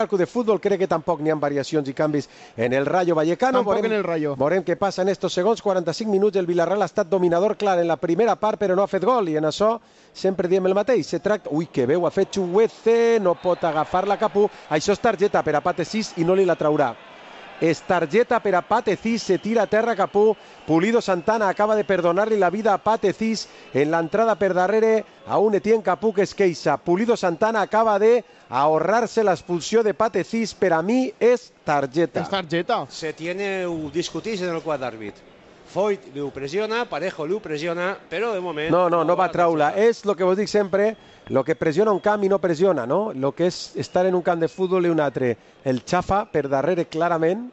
de fútbol cree que tampoc n'hi ha variacions i canvis en el Rayo Vallecano. Tampoc en el Rayo. Veurem què passa en estos segons. 45 minuts, el Villarreal ha estat dominador clar en la primera part, però no ha fet gol, i en això sempre diem el mateix. Se tracta... Ui, que veu, ha fet Chuguece, no pot agafar-la Capú. Això és targeta per a Pate Cis i no li la traurà. És targeta per a Pate Cis, se tira a terra Capú. Pulido Santana acaba de perdonar-li la vida a Pate Cis en l'entrada per darrere a un Etienne Capú que es queixa. Pulido Santana acaba de ahorrar-se l'expulsió de Pate Cis. Per a mi és targeta. És targeta. Se tiene un discutís en el quart d'àrbit. Foyt li ho pressiona, Parejo li ho pressiona, però de moment... No va traure-la. És el que vos dic sempre, el que pressiona un camp i no pressiona, no? El que és estar en un camp de futbol i un altre. El xafa per darrere clarament,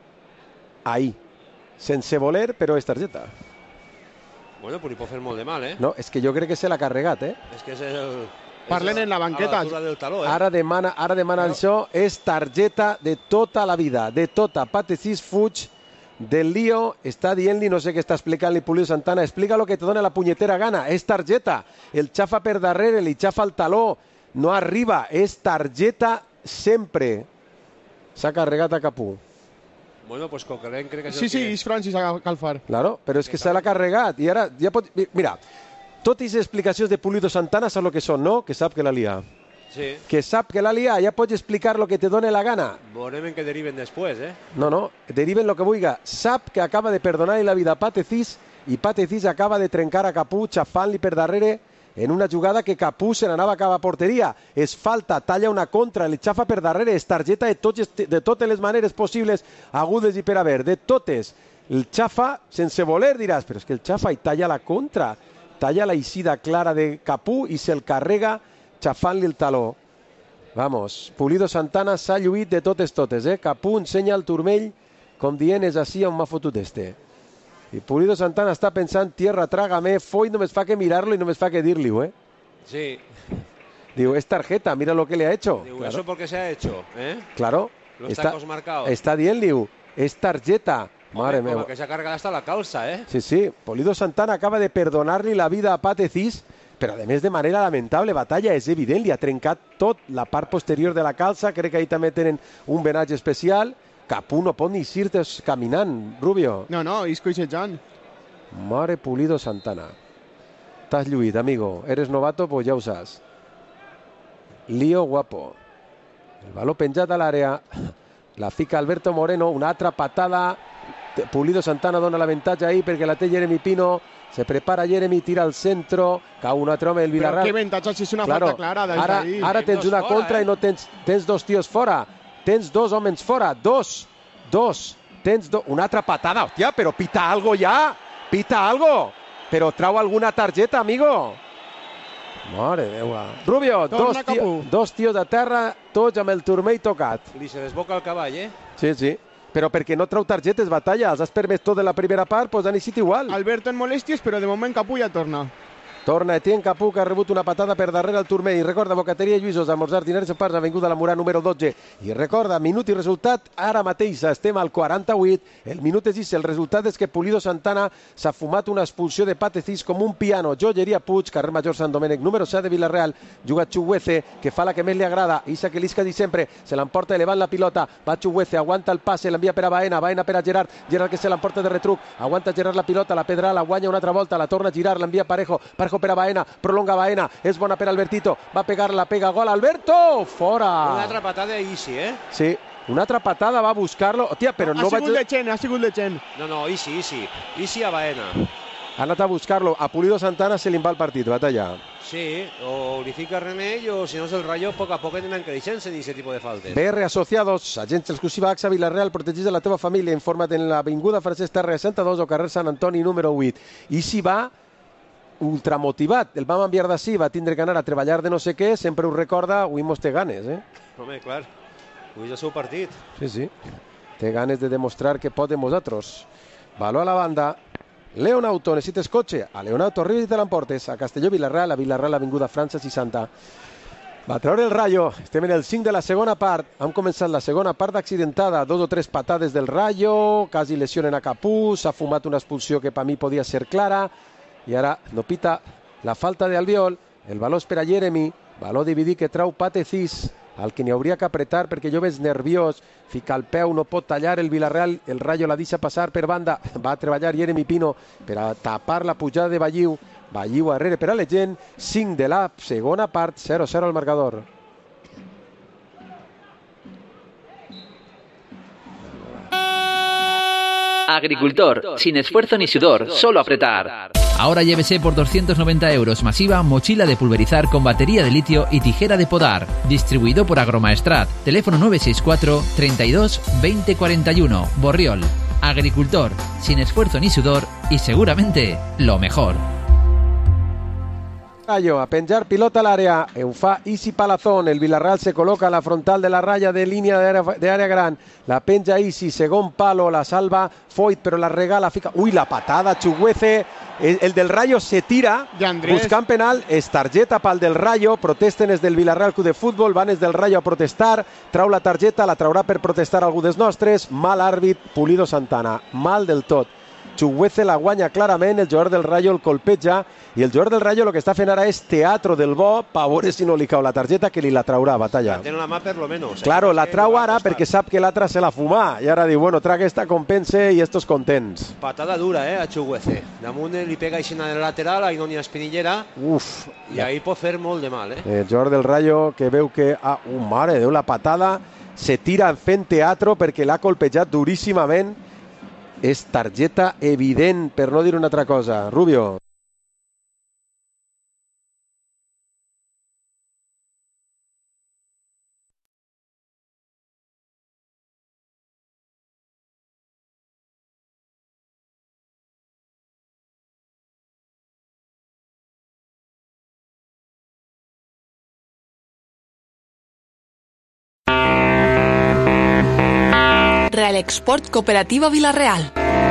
ahí. Sense voler, però és targeta. Bueno, però li pot fer molt de mal, eh? No, és que jo crec que se l'ha carregat, eh? És que és el... Parlen en la banqueta. A l'altura del taló, eh? Ara demana això, és targeta de tota la vida, de tota. Pate Cis fuig del lío, està dient-li, no sé què està explicant-li Pulido Santana, explica lo que te dona la punyetera gana, és targeta. El xafa per darrere, li xafa el taló, no arriba, és targeta sempre. S'ha carregat a Capú. Bueno, pues Coquelin crec que és Sí, és Francis a Calfar. Claro, però és que se l'ha carregat i ara ja pot... Mira, totes les explicacions de Pulido Santana saps el que són, no? Que sap que la lia. Sí. Que sap que la lia, ja pots explicar lo que te done la gana. Veurem en què deriven després, eh? No, deriven lo que vulga. Sap que acaba de perdonar la vida a Pate Cis i Pate Cis acaba de trencar a Capú xafant-li per darrere en una jugada que Capú se n'anava cap a porteria. És falta, talla una contra, li xafa per darrere, és targeta de totes les maneres possibles, agudes i per haver, de totes. El xafa, sense voler, diràs, però és que el xafa i talla la contra, talla la eixida clara de Capú i se'l carrega xafant-li el taló. Vamos, Pulido Santana s'ha lluït de totes, eh? Capú ensenya el turmell com dient és així on m'ha fotut este. I Pulido Santana està pensant, tierra, trágame, Foyt només fa que mirar-lo i només fa que dir-li-ho, eh? Sí. Diu, es tarjeta, mira lo que le ha hecho. Diu, claro. ¿eso por qué se ha hecho? ¿Eh? Claro. Los tacos marcados. Està dient-li, es tarjeta. Madre meva. Com que s'ha carregat hasta la calça, eh? Sí. Pulido Santana acaba de perdonar-li la vida a Pate Cis, però a més de manera lamentable. Batalla és evident, li ha trencat tot la part posterior de la calça. Crec que ahí també tenen un venatge especial. Capú no pot ni eixir-te caminant, Rubio. No, és coixejant. Mare Pulido Santana. T'has lluït, amigo. Eres novato, pues ja ho saps. Lío guapo. El baló penjat a l'àrea. La fica Alberto Moreno. Una altra patada. Pulido Santana dona l'avantatge ahí perquè la té Jeremy Pino. Se prepara Jeremy, tira al centro. Cau un altre home, el Villarreal. Però que avantatge, si és una falta clara. Ara tens una contra i no tens dos tios fora. Tens dos homes fora. Dos. Tens una altra patada. Hòstia, però pita algo ja. Pita algo. Però trau alguna targeta, amigo. Mare meva. Rubio, dos tios de terra, tots amb el turmell tocat. Li se desboca el cavall, eh? Sí. Però perquè no trau targetes, Batalla. Els has permès tot de la primera part, doncs han eixit igual. Alberto en molèsties, però de moment Capú ja torna. Torna Etienne Capú, que ha rebut una patada per darrere al turmell. I recorda, Bocateria Lluïsos, esmorzars, diners en parts, avinguda la Murà, número 12. I recorda, minut i resultat, ara mateix estem al 48. El minut és el resultat és que Pulido Santana s'ha fumat una expulsió de Pate Cis com un piano. Joyeria Puig, carrer Major Sant Domènec, número 7 de Villarreal. Juga Chuguece, que fa la que més li agrada. Isa que l'Isca di sempre, se l'emporta elevant la pilota. Va Chuguece, aguanta el passe, l'envia per a Baena per a Gerard. Gerard que se l'emporta de retruc. Aguanta Gerard la pilota, la pedra, la guanya una altra volta, la torna a girar, l'envia Parejo per a Baena, prolonga Baena, és bona per Albertito, va pegar-la, pega gol, Alberto, fora! Una altra patada Isi, eh? Sí, una altra patada va a buscar-lo, hòstia, però no ha sigut de Chen. No, Isi a Baena. Ha anat a buscar-lo, a Pulido Santana se li va el partit, Batalla. Sí, o li fica remei o si no és el Rayo, a poc a poc aniran creixent en aquest tipus de faltes. BR Asociados, agents exclusiva AXA Villarreal, protegís de la teva família, informa't en l'avinguda Francesc Terra 62 o carrer Sant Antoni número 8. I si va ultramotivat, el vam enviar d'ací, va tindre que anar a treballar de no sé què, sempre ho recorda, avui mos té ganes, eh? Home, clar, avui és el seu partit. Sí, té ganes de demostrar que pot amb vosaltres. Baló a la banda, Leonauto, necessites cotxe? A Leonauto, arribes i te l'emportes, a Castelló, Villarreal, a Villarreal, avinguda França 60. Va treure el Rayo, estem en el 5 de la segona part, hem començat la segona part accidentada, 2 o 3 patades del Rayo, quasi lesionen a Capú, s'ha fumat una expulsió que per mi podia ser clara, i ara no pita la falta d'Albiol, el baló és per a Jeremy, Valor dividit que trau Patecís, el que n'hi hauria que apretar perquè jo veig nerviós, fica el peu, no pot tallar el Villarreal, el Rayo la deixa passar per banda, va a treballar Jeremy Pino per a tapar la pujada de Balliu darrere per a la gent, 5 de la segona part, 0-0 al marcador. Agricultor, sin esfuerzo ni sudor, solo apretar. Ahora llévese por 290 € masiva mochila de pulverizar con batería de litio y tijera de podar. Distribuido por Agromaestrat. Teléfono 964 32 20 41. Borriol. Agricultor, sin esfuerzo ni sudor y seguramente lo mejor. Rayo a penjar pilota al área, ho fa Isi Palazón, el Villarreal se coloca a la frontal de la raya de línea de área gran, la penja Isi, segon palo, la salva Foyt, pero la regala, fica, uy, la patada, Chuguece, el del Rayo se tira, buscant penal, és targeta pel del Rayo, protesten els del Villarreal Club de Futbol, van els del Rayo a protestar, trau la targeta, la traurà per protestar algú dels nostres, mal àrbit, Pulido Santana, mal del tot. Chuguece la guanya clarament, el jugador del Rayo el colpeja i el jugador del Rayo el que està fent ara és teatro del bo per veure si no li cau la targeta que li la traurà, Batalla. Té la mà per lo menos. Claro, la trau ara perquè sap que l'altra se la fumà i ara diu, bueno, traga esta, compense i estos contents. Patada dura, a Chuguece. Damunt li pega així en el lateral, ahí no n'hi ha espinillera. Uf. I ahí pot fer molt de mal, El jugador del Rayo que veu que, mare de Déu, la patada se tira fent teatro perquè l'ha colpejat duríssimament. És targeta evident, per no dir una altra cosa. Rubio. Real Export Cooperativa Villarreal.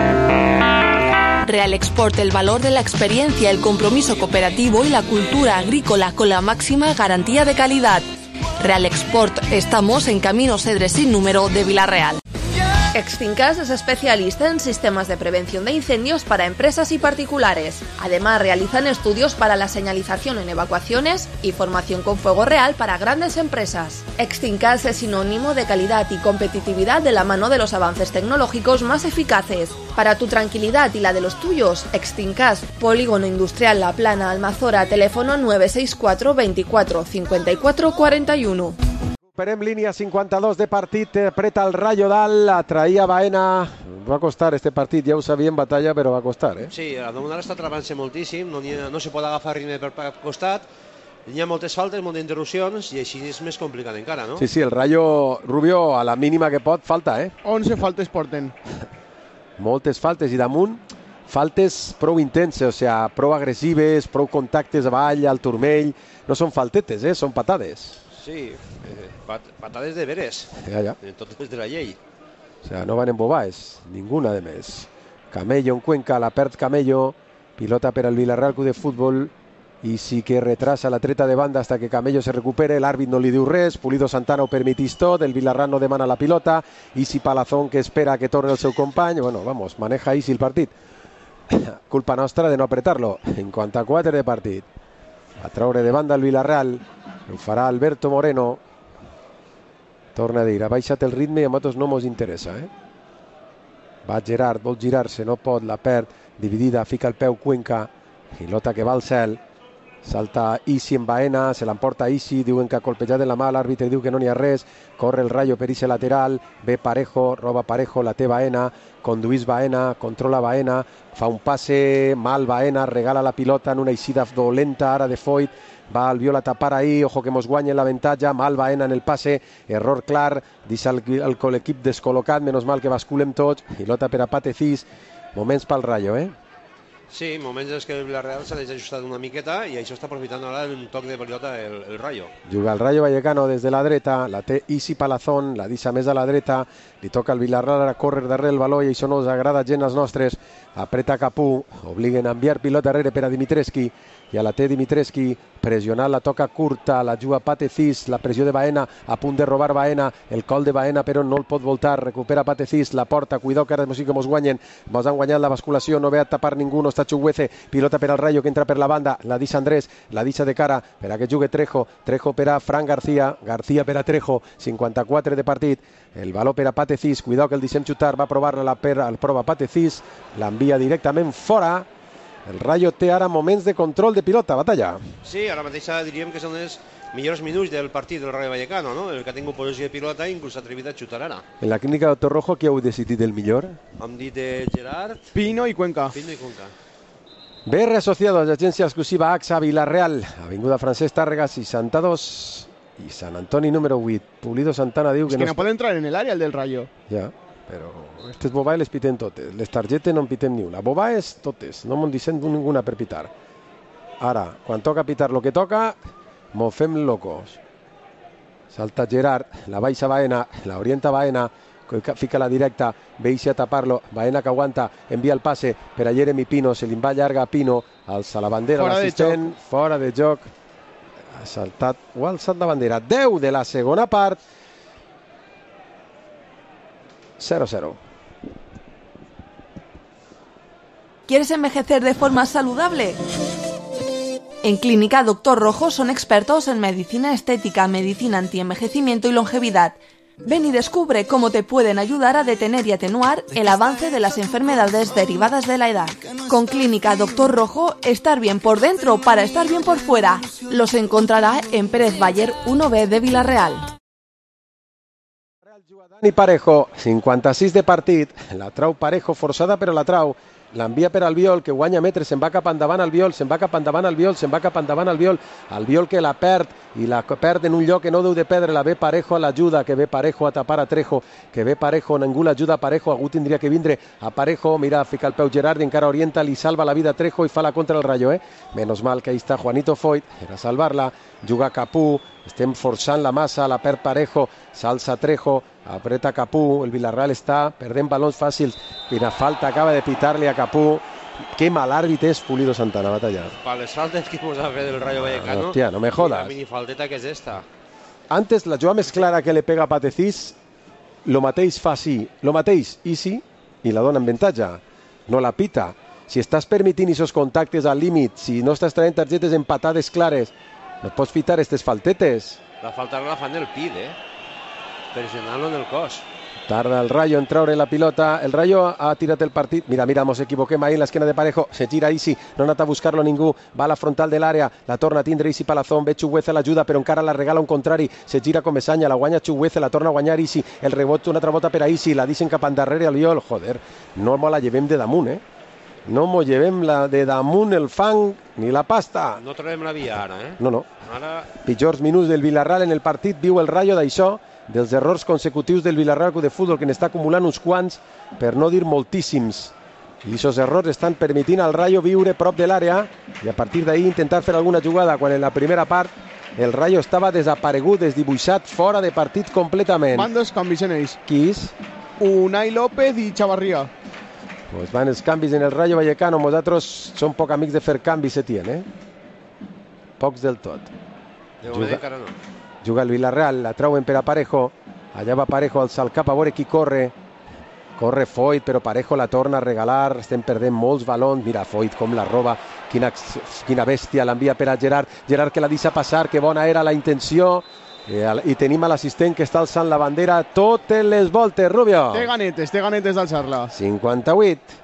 Real Export, el valor de la experiencia, el compromiso cooperativo y la cultura agrícola con la máxima garantía de calidad. Real Export, estamos en Camino Cedres sin número de Villarreal. Extincas es especialista en sistemas de prevención de incendios para empresas y particulares. Además, realizan estudios para la señalización en evacuaciones y formación con fuego real para grandes empresas. Extincas es sinónimo de calidad y competitividad de la mano de los avances tecnológicos más eficaces. Para tu tranquilidad y la de los tuyos, Extincas, Polígono Industrial La Plana, Almazora, teléfono 964 24 54 41. Recuperem línia 52 de partit, apreta el Rayo dalt, atraïa Baena, va costar este partit, ja ho sabíem, Batalla, però va costar, Sí, el Damunt ara està travant-se moltíssim, no se pot agafar ritme per costat, hi ha moltes faltes, moltes interrupcions, i així és més complicat encara, no? Sí, el Rayo, Rubio, a la mínima que pot, falta, 11 faltes porten. Moltes faltes, i damunt, faltes prou intenses, o sigui, prou agressives, prou contactes avall, al turmell, no són faltetes, són patades. Sí, patades de veres, ja. totes de la llei. O sea, no van embobades, ninguna de més. Camello en Cuenca, la perd Camello, pilota per al Villarreal Club de Futbol, i sí que retrasa la treta de banda hasta que Camello se recupere, l'àrbit no li diu res, Pulido Santana ho permetís tot, el Villarreal no demana la pilota, Isi Palazón que espera que torni el seu company, bueno, vamos, maneja Isi el partit. Culpa nostra de no apretar-lo, en quant a 4 de partit. A traure de banda el Villarreal, ho farà Alberto Moreno. Torna a dir, ha baixat el ritme i a nosaltres no mos interessa. Va Gerard, vol girar-se, no pot, la perd, dividida, fica el peu Cuenca, pilota que va al cel, salta Isi en Baena, se l'emporta Isi, diuen que ha colpejat en la mà, l'àrbitre diu que no n'hi ha res, corre el Rayo per Isi lateral, ve Parejo, roba Parejo, la té Baena, conduís Baena, controla Baena, fa un passe mal Baena, regala la pilota en una eixida dolenta ara de Foyt, va al Viola a tapar ahí, ojo que mos guanyen l'avantatge, mal Baena en el passe, error clar, deixa l'equip descol·locat, menys mal que basculem tots, pilota per a Patecís, moments pel Rayo, Sí, moments en què el Villarreal s'ha desajustat una miqueta i això està aprofitant ara un toc de pilota el Rayo. Juga el Rayo Vallecano des de la dreta, la té Isi Palazón, la deixa més a la dreta, li toca al Villarreal a córrer darrere el baló i això no us agrada gent als nostres, apreta Capú, obliguen a enviar pilota darrere per a Dimitrescu, ja la té Dimitrescu, pressionant, la toca curta, la juga Patezis, la pressió de Baena, a punt de robar Baena, el col de Baena però no el pot voltar, recupera Patezis, la porta, cuidao que ara sí que mos guanyen, mos han guanyat la basculació, no ve a tapar ningú, no està Chukwueze, pilota per al Rayo que entra per la banda, la deixa Andrés, la deixa de cara, per a que jugui Trejo, Trejo per a Fran García, García per a Trejo, 54 de partit, el valor per a Patezis, cuidao que el deixem xutar, va provar-la la prova Patezis, l'envia directament fora. El Rayo té ara moments de control de pilota, Batalla. Sí, ara mateix diríem que són els millors minuts del partit del Rayo Vallecano, no? El que ha tingut possessió de pilota i inclús s'ha atrevit a xutar ara. En la clínica de Torrojo, qui heu decidit el millor? Hem dit de Gerard, Pino i Cuenca. Pino i Cuenca. BR Asociados, agència exclusiva AXA Villarreal, avinguda Francesc Tàrrega 62 i Sant Antoni número 8. Pulido Santana diu que no pot entrar en l'àrea el del Rayo. Ja, però aquestes bobaes les pitem totes, les targetes no en pitem ni una, bobaes totes, no m'ho deixem ninguna per pitar. Ara, quan toca pitar lo que toca, mos fem locos. Salta Gerard, la baixa Baena, la orienta Baena, fica la directa, veixe a tapar-lo, Baena que aguanta, envia el passe per a Jeremy Pino, se li va llarga a Pino, alça la bandera l'assistent, fora de joc, ha saltat o ha alçat la bandera. 10 de la segona part, 0-0. ¿Quieres envejecer de forma saludable? En Clínica Doctor Rojo son expertos en medicina estética, medicina antienvejecimiento y longevidad. Ven y descubre cómo te pueden ayudar a detener y atenuar el avance de las enfermedades derivadas de la edad. Con Clínica Doctor Rojo, estar bien por dentro para estar bien por fuera. Los encontrará en Pérez Bayer 1B de Villarreal. Dani Parejo, 56 de partit, la trau Parejo forçada però la trau, l'envia per Albiol que guanya metres, se'n va cap endavant Albiol, se'n va cap endavant Albiol, se'n va cap endavant Albiol, Albiol que la perd i la perd en un lloc que no deu de perdre, la ve Parejo a l'ajuda, que ve Parejo a tapar a Trejo, que ve Parejo, ningú l'ajuda a Parejo, algú tindria que vindre a Parejo, mira, fica el peu Gerard i encara orienta, li salva la vida a Trejo i fa la contra el Rayo, Menos mal que ahí està Juanito Foyt, era salvar-la, juga Capú, estem forçant la massa, la perd Parejo, s'alça Trejo, apreta Capú, el Villarreal està perdent balons fàcils, quina falta acaba de pitar-li a Capú, que mal àrbit és Pulido Santana, Batalla. Per les faltes que hemos a fer del Rayo Vallecano, hòstia, no me jodas. La minifalteta que és esta. Antes la jugada més clara que le pega a Patezis, lo mateix fa sí, lo mateix Isi i la dona en avantatge, no la pita. Si estàs permitint aquests contactes al límit, si no estàs traient targetes empatades clares, no pots pitar aquestes faltetes. La falta no la fan el PID, pressionant-lo en el cos. Tarda el Rayo en traure la pilota, el Rayo ha tirat el partit, mira, mos equivoquem ahí en l'esquena de Parejo, se gira Isi, no ha anat a buscar-lo ningú, va a la frontal de l'àrea, la torna a tindre Isi Palazón, ve Chukwueze l'ajuda, però encara la regala un contrari, se gira com Mesanya, la guanya Chukwueze, la torna a guanyar Isi, el rebot una altra volta per a Isi, la deixen cap endarrere al Viol, joder, no me la llevem de damunt, no m'ho llevem la de damunt el fang ni la pasta. No trobem la via ara, No. Ara... Pitjors minuts del Villarreal en el partit, viu el Rayo d'això, dels errors consecutius del Villarreal Club de Futbol, que n'està acumulant uns quants, per no dir moltíssims. I aquests errors estan permitint al Rayo viure prop de l'àrea i a partir d'ahir intentar fer alguna jugada, quan en la primera part el Rayo estava desaparegut, desdibuixat, fora de partit completament. Van dos canvis en ells. Qui és? Unai López i Chavarria. Pues van els canvis en el Rayo Vallecano. Nosaltres som poc amics de fer canvis, Setién, Pocs del tot. De moment encara no. Juga el Villarreal, la trauen per a Parejo, allà va Parejo, alça el cap a veure qui corre Foyt, però Parejo la torna a regalar, estem perdent molts balons, mira Foyt com la roba, quina bèstia, l'envia per a Gerard que la deixa passar, que bona era la intenció, i tenim a l'assistent que està alçant la bandera totes les voltes, Rubio. Té ganetes d'alçar-la. 58.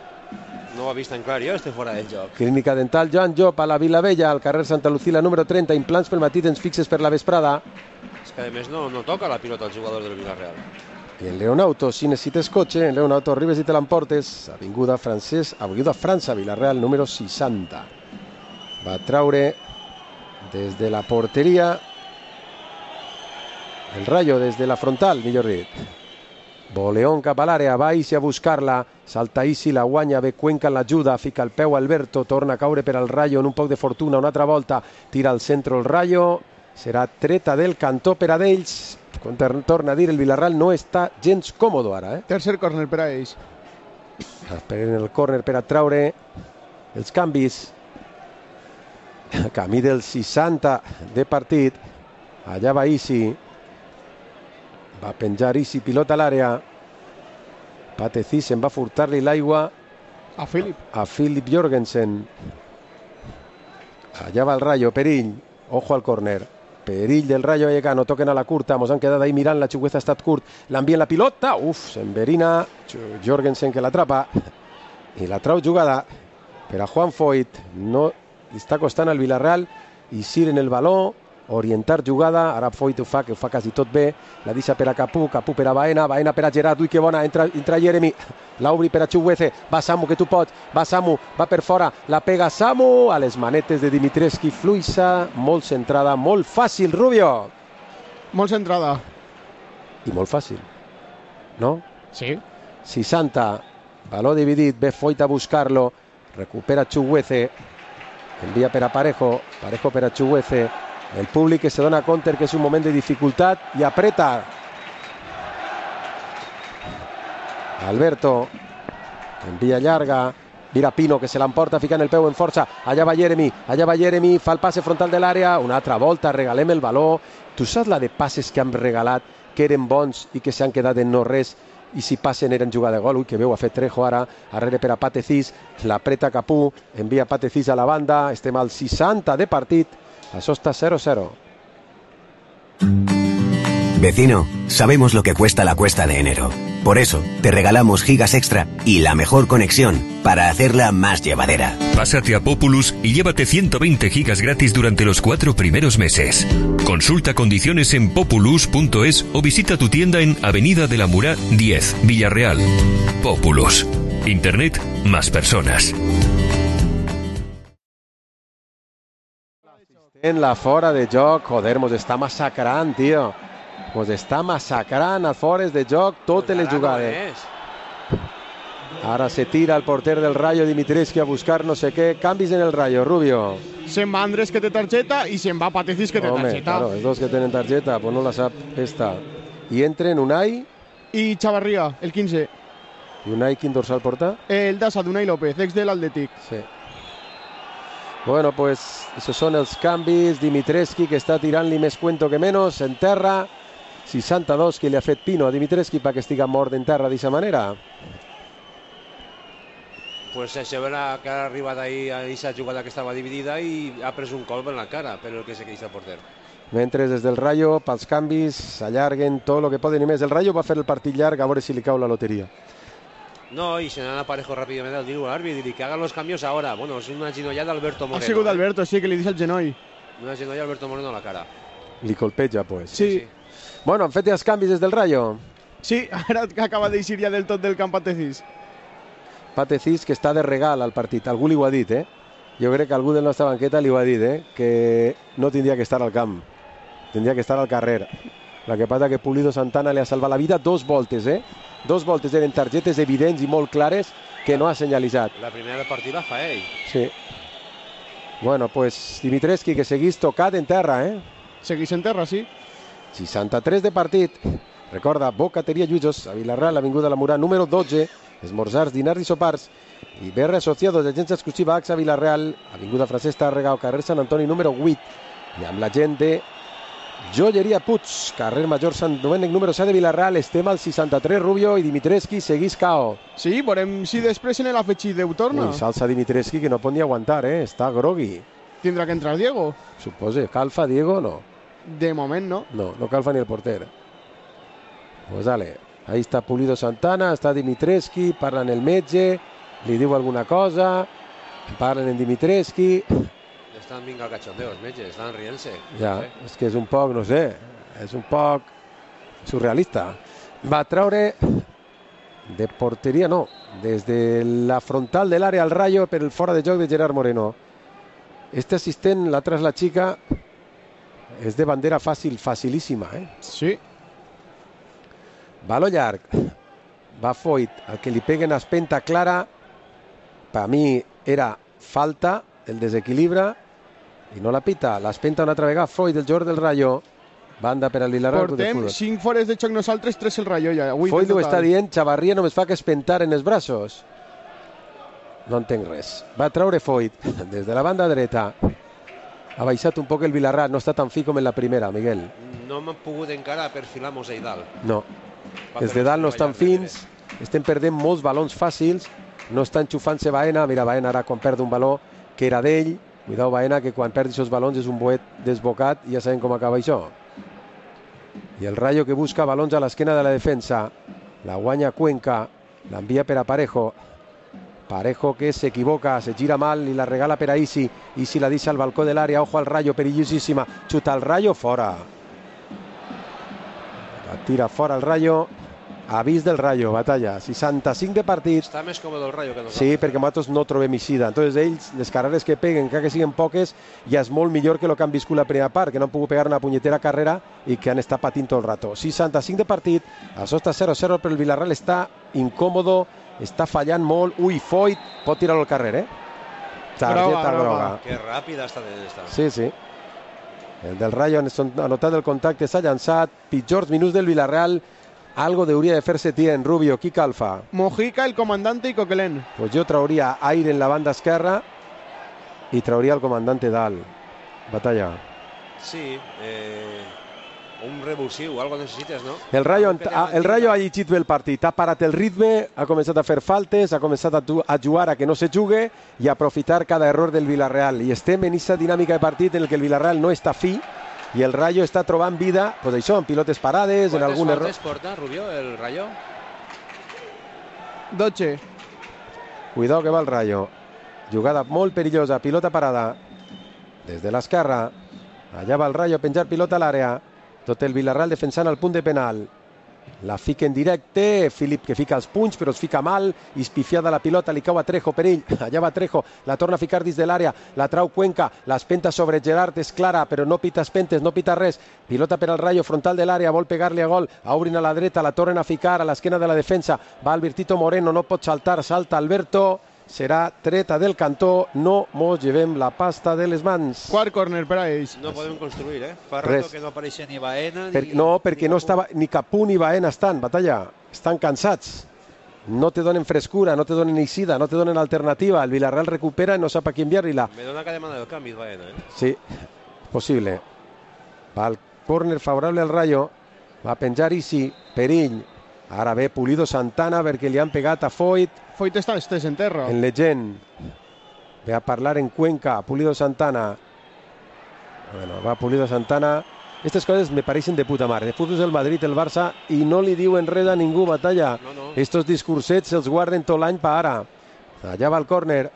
No ho ha vist tan clar jo, fora del joc. Clínica Dental Joan Llop a la Vilavella, al carrer Santa Lucila número 30, implants pel matí, tens fixes per la vesprada. És que a més no toca la pilota al jugador del Villarreal. I en Leonauto, si necessites cotxe, en Leonauto arribes i te l'emportes, avinguda França, Villarreal número 60. Va traure des de la porteria el Rayo, des de la frontal, millor dit. Boleón cap a l'àrea, va Isi a buscar-la, salta Isi, la guanya, ve Cuenca en l'ajuda, fica el peu Alberto, torna a caure per al Rayo en un poc de fortuna, una altra volta, tira al centre el Rayo, serà treta del cantó per a d'ells, torna a dir, el Villarreal no està gens còmodo ara. Tercer córner per a ells. Esperen el córner per a traure els canvis. camí del 60 de partit. Allà va Isi. Va penjar Isi, pilota a l'àrea. Patecís se'n va furtar-li l'aigua a Philip Jorgensen. Allà va el Rayo, perill. Ojo al córner. Perill del Rayo Vallecano, toquen a la curta, mos han quedat ahí mirant, la xugueza ha estat curt, l'envien la pilota, s'enverina Jorgensen que l'atrapa i la trau jugada per a Juan Foyt. No li està costant al Villarreal i en el baló, orientar jugada, ara Foyt ho fa quasi tot bé, la deixa per a Capú per a Baena per a Gerard, ui que bona, entra Jeremy, l'obri per a Chukwueze, va Samu que tu pots, va Samu, va per fora, la pega Samu, a les manetes de Dimitrescu, fluissa, molt centrada, molt fàcil, Rubio. Molt centrada. I molt fàcil, no? Sí. 60, baló dividit, ve Foyt a buscar-lo, recupera Chukwueze, envia per a Parejo per a Chukwueze, el públic que se dona compte que és un moment de dificultat i apreta. Alberto envia llarga, mira Pino que se l'emporta ficant el peu en força, allà va Jeremy, fa el passe frontal de l'àrea, una altra volta, regalem el baló. Tu saps la de passes que han regalat que eren bons i que s'han quedat en no res i si passen eren jugada de gol? Ui, que veu, ha fet Trejo ara, arrere per a Patecís, l'apreta Capú, envia Patecís a la banda, estem al 60 de partit. Això està 0-0. Vecino, sabemos lo que cuesta la cuesta de enero. Por eso, te regalamos gigas extra y la mejor conexión para hacerla más llevadera. Pásate a Populus y llévate 120 gigas gratis durante los 4 primeros meses. Consulta condiciones en populus.es o visita tu tienda en Avenida de la Murá 10, Villarreal. Populus. Internet más personas. En la fora de joc, joder, mos està massacrant, tio. Mos està massacrant a fores de joc totes les jugades. Ara se tira el porter del Rayo Dimitrescu a buscar no sé què. Canvis en el Rayo, Rubio. Se'n va Andrés que té targeta i se'n va Patecís que té targeta. Claro, els dos que tenen targeta, pues no la sap esta. I entren Unai i Chavarría, el 15. I Unai quin dorsal porta? El d'Assa d'Unai López, ex de l'Atlètic. Sí. Bueno, pues esos són els canvis. Dimitrescu que està tirant-li més cuento que menos en terra. 62 que li ha fet Pino a Dimitrescu perquè estiga mort en terra d'aquesta manera. Pues se verá que ha arribat ahí a esa jugada que estava dividida i ha pres un colp en la cara, però el que se queixa el porter. Mentre des del Rayo, pels canvis, s'allarguen tot el que poden i més. El Rayo va fer el partit llarg, a veure si li cau la loteria. No, y se dan a Parejo rápidamente al digo al árbitro y que hagan los cambios ahora. Bueno, es una ginollada de Alberto Moreno. Ha sigut Alberto, sí, que li dice el genoll. Una ginollada de Alberto Moreno a la cara. Li colpeja, pues. Sí. Bueno, han fet els canvis des del Rayo. Sí, ara acaba d'eixir ja del tot del camp Patecís. Patecís que està de regal al partit. Algú li ho ha dit, Jo crec que algú de la nostra banqueta li ho ha dit, que no tindria que estar al camp. Tindria que estar al carrer. La que passa que Pulido Santana li ha salvat la vida 2 voltes, 2 voltes eren targetes evidents i molt clares que no ha senyalitzat. La primera del partit la fa ell. Sí. Bueno, pues Dimitrescu que seguís tocat en terra, Seguís en terra, sí. 63 de partit. Recorda, Bocateria Lluïsos, a Vilarreal, Avinguda La Murà, número 12. Esmorzars, dinars i sopars. I BR Asociados, agència exclusiva AXA Vilarreal, Avinguda Francesc Tàrrega, carrer Sant Antoni, número 8. I amb la gent de Joieria Puig, carrer Major Sant Domènec, número 7 de Vilarreal. Estem al 63, Rubio, i Dimitrescu seguís cao. Sí, veurem si després en l'afegit ho torna. Ui, salsa Dimitrescu que no pot ni aguantar, està grogui. Tindrà que entrar Diego. Supose. Calfa, Diego, no. De moment, no. No calfa ni el porter. Pues dale. Ahí està Pulido Santana, està Dimitrescu, parlen el metge, li diu alguna cosa, parlen en Dimitrescu. Estan vinga al cachondeo, els metges, estan rient-se. Ja, és que és un poc, no sé, és un poc surrealista. Va treure de porteria, no, des de la frontal de l'àrea al Rayo per el fora de joc de Gerard Moreno. Este assistent, l'altra és la xica, és de bandera fàcil, facilíssima, Sí. Baló llarg. Va Foyt, el que li peguen a espenta clara. Per mi era falta, el desequilibra, i no la pita. L'espenta una altra vegada Foyt, el jugador del Rayo. Banda per al Villarreal. Portem 5 fores de xoc nosaltres, 3 el Rayo ja. Foyt ho està dient, Chavarría només fa que espentar en els braços. No entenc res. Va treure Foyt des de la banda dreta. Ha baixat un poc el Villarreal, no està tan fi com en la primera, Miguel. No m'han pogut encara perfilar-nos ahí dalt. No, els de dalt no estan fins, estem perdent molts balons fàcils, no està enxufant-se Baena. Mira, Baena ara quan perd un baló que era d'ell, cuidao Baena, que quan perd aquests balons és un boet desbocat i ja sabem com acaba això. I el Rayo que busca balons a l'esquena de la defensa, la guanya Cuenca, l'envia per a Parejo. Parejo que se equivoca, se gira mal y la regala per a Isi. Isi la deixa al balcó del área, ojo al Rayo, perillosísima. Xuta el Rayo, fora. La tira fora el Rayo. Avís del Rayo, batalla. 65 de partit. Està més còmode el Rayo que nosaltres. Sí, perquè nosaltres no trobem eixida. Entonces ells, les carreres que peguen, encara que siguin poques, ja és molt millor que el que han viscut la primera part, que no han pogut pegar una punyetera carrera i que han estat patint tot el rato. 65 de partit, el sostre 0-0, però el Villarreal està incòmodo, està fallant molt. Ui, Foyt pot tirar-lo al carrer, Targeta groga. Que ràpida està esta. Sí, sí. El del Rayo ha notat el contacte, s'ha llançat. Pitjors minuts del Villarreal. Algo hauria de fer-se tia en Rubio. Qui calfa? Mojica, el comandante y Coquelin. Pues jo trauria aire en la banda esquerra i trauria el comandante dalt. Batalla. Sí, un revulsiu, algo necessites, no? El Rayo ha llegit bé el partit, ha parat el ritme, ha començat a fer faltes, ha començat a jugar a que no se jugue i a aprofitar cada error del Villarreal. I estem en aquesta dinàmica de partit en el que el Villarreal no està fi i el Rayo està trobant vida, pues això, en pilotes parades, en algun error. ¿Cuántas faltes porta, Rubio, el Rayo? 12. Cuidado que va el Rayo. Jugada molt perillosa, pilota parada. Des de l'esquerra. Allà va el Rayo a penjar pilota a l'àrea. Tot el Villarreal defensant al punt de penal. La fica en directe, Filip que fica els punys però es fica mal, espifiada la pilota, li cau a Trejo per ell, allà va Trejo, la torna a ficar dins de l'àrea, la trau Cuenca, l'espenta sobre Gerard, és clara però no pita espentes, no pita res, pilota per al Rayo, frontal de l'àrea, vol pegar-li a gol, obrin a la dreta, la tornen a ficar a l'esquena de la defensa, va Albertito Moreno, no pot saltar, salta Alberto, serà treta del cantó, no mos llevem la pasta de les mans. Quart córner per a ells. No podem construir, Fa rato que no apareixia ni Baena ni... No, perquè no estava ni Capú ni Baena estan, batalla. Estan cansats. No te donen frescura, no te donen eixida, no te donen alternativa. El Villarreal recupera i no sap a qui enviar-li-la. Me dona que demana el canvi, Baena, Sí, possible. Va el córner favorable al Rayo. Va a penjar Isi, perill. Ara ve Pulido Santana perquè li han pegat a Foyt. Foyt està en terra. En Legend. Ve a parlar en Cuenca. Pulido Santana. Bueno, va Pulido Santana. Estas coses me pareixen de puta mare. De fotos el Madrid, el Barça, i no li diuen res a ningú, batalla. No. Estos discursets se'ls guarden tot l'any per ara. Allà va el córner.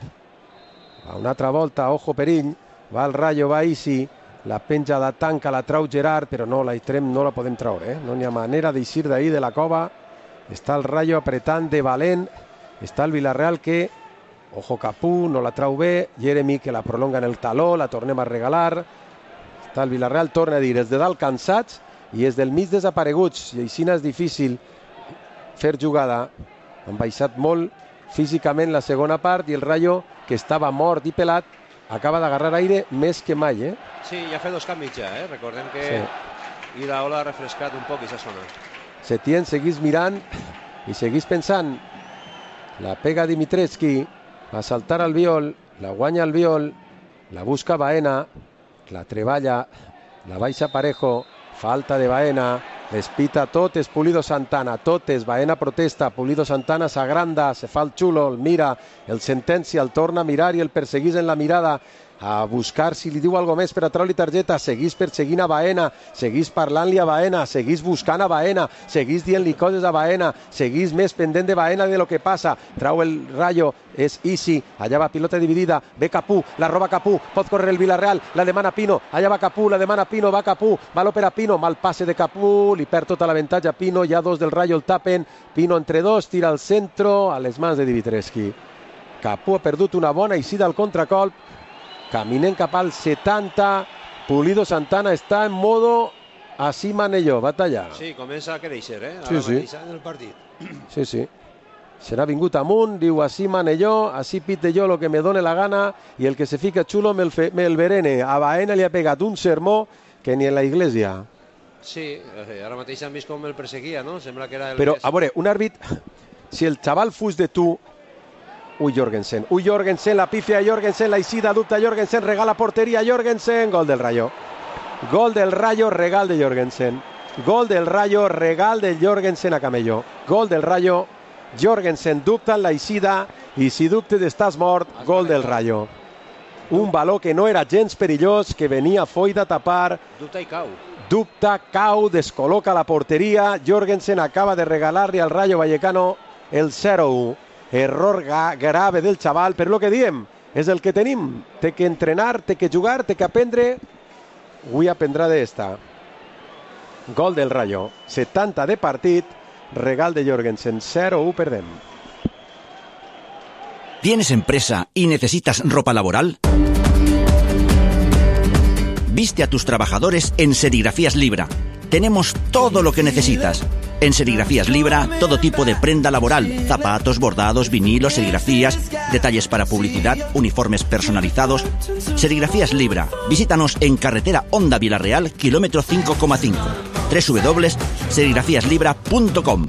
Va una altra volta, ojo perill. Va el Rayo, va Isi. La penja de tanca, la trau Gerard, però no, la Itrem no la podem traure. No n'hi ha manera d'eixir d'ahir de la cova. Està el Rayo apretant de valent. Està el Villarreal que, ojo Capú, no la trau bé. Jeremy que la prolonga en el taló, la tornem a regalar. Està el Villarreal, torna a dir, és de dalt cansats i és del mig desapareguts. I així és difícil fer jugada. Han baixat molt físicament la segona part i el Rayo, que estava mort i pelat, acaba d'agarrar aire més que mai, Sí, ja ha fet dos canvis ja, Recordem que sí. Iraola ha refrescat un poc aquesta zona. Setién seguís mirant i seguís pensant. La pega Dimitrescu, va saltar al Viol, la guanya el Viol, la busca Baena, la treballa, la baixa Parejo, falta de Baena, les pita totes Pulido Santana, totes, Baena protesta, Pulido Santana s'agranda, se fa el xulo, el mira, el sentencia, el torna a mirar i el perseguís en la mirada, a buscar si li diu alguna més per a treure-li targeta, seguís perseguint a Baena, seguís parlant-li a Baena, seguís buscant a Baena, seguís dient-li coses a Baena, seguís més pendent de Baena de lo que passa, trau el Rayo, és Isi, allà va pilota dividida, ve Capú, la roba Capú, pot córrer el Villarreal, la demana Pino, allà va Capú, la demana Pino, va Capú, va l'opera Pino, mal passe de Capú, li perd tota l'avantatge a Pino, ja dos del Rayo el tapen, Pino entre dos, tira al centro, a les mans de Dimitrescu. Capú ha perdut una bona eixida al contracolp, caminen cap al 70, Pulido Santana està en modo así manelló, batalla. Sí, comença a créixer, Ara sí. mateix en el partit. Sí. Se n'ha vingut amunt, diu así manelló, así pite yo lo que me done la gana, i el que se fica xulo me el verene. A Baena li ha pegat un sermó que ni en la iglesia. Sí, ara mateix han vist com el perseguia, no? Sembla que era el... Però, a veure, un àrbit, si el xaval fos de tu, Jorgensen, la pifia de Jorgensen, la Isida, dubta Jorgensen, regala portería Jorgensen, gol del Rayo, regal de Jorgensen, gol del Rayo, regal de Jorgensen a Camello, gol del Rayo, Jorgensen dubta en la Isida i si dubtes estàs mort, gol del Rayo. Un baló que no era gens perillós, que venia Foy de tapar. Dubta, cau, descol·loca la porteria. Jorgensen acaba de regalar-li al Rayo Vallecano el 0-1. Error grave del xaval, però el que diem és el que tenim. Té que entrenar, té que jugar, té que aprendre. Avui aprendrà d'esta. Gol del Rayo. 70 de partit. Regal de Jorgensen. 0-1 perdem. ¿Tienes empresa y necesitas ropa laboral? Viste a tus trabajadores en Serigrafías Libra. Tenemos todo lo que necesitas. En Serigrafías Libra, todo tipo de prenda laboral, zapatos, bordados, vinilos, serigrafías, detalles para publicidad, uniformes personalizados. Serigrafías Libra. Visítanos en carretera Honda Vilareal, kilómetro 5,5. www.serigrafiaslibra.com.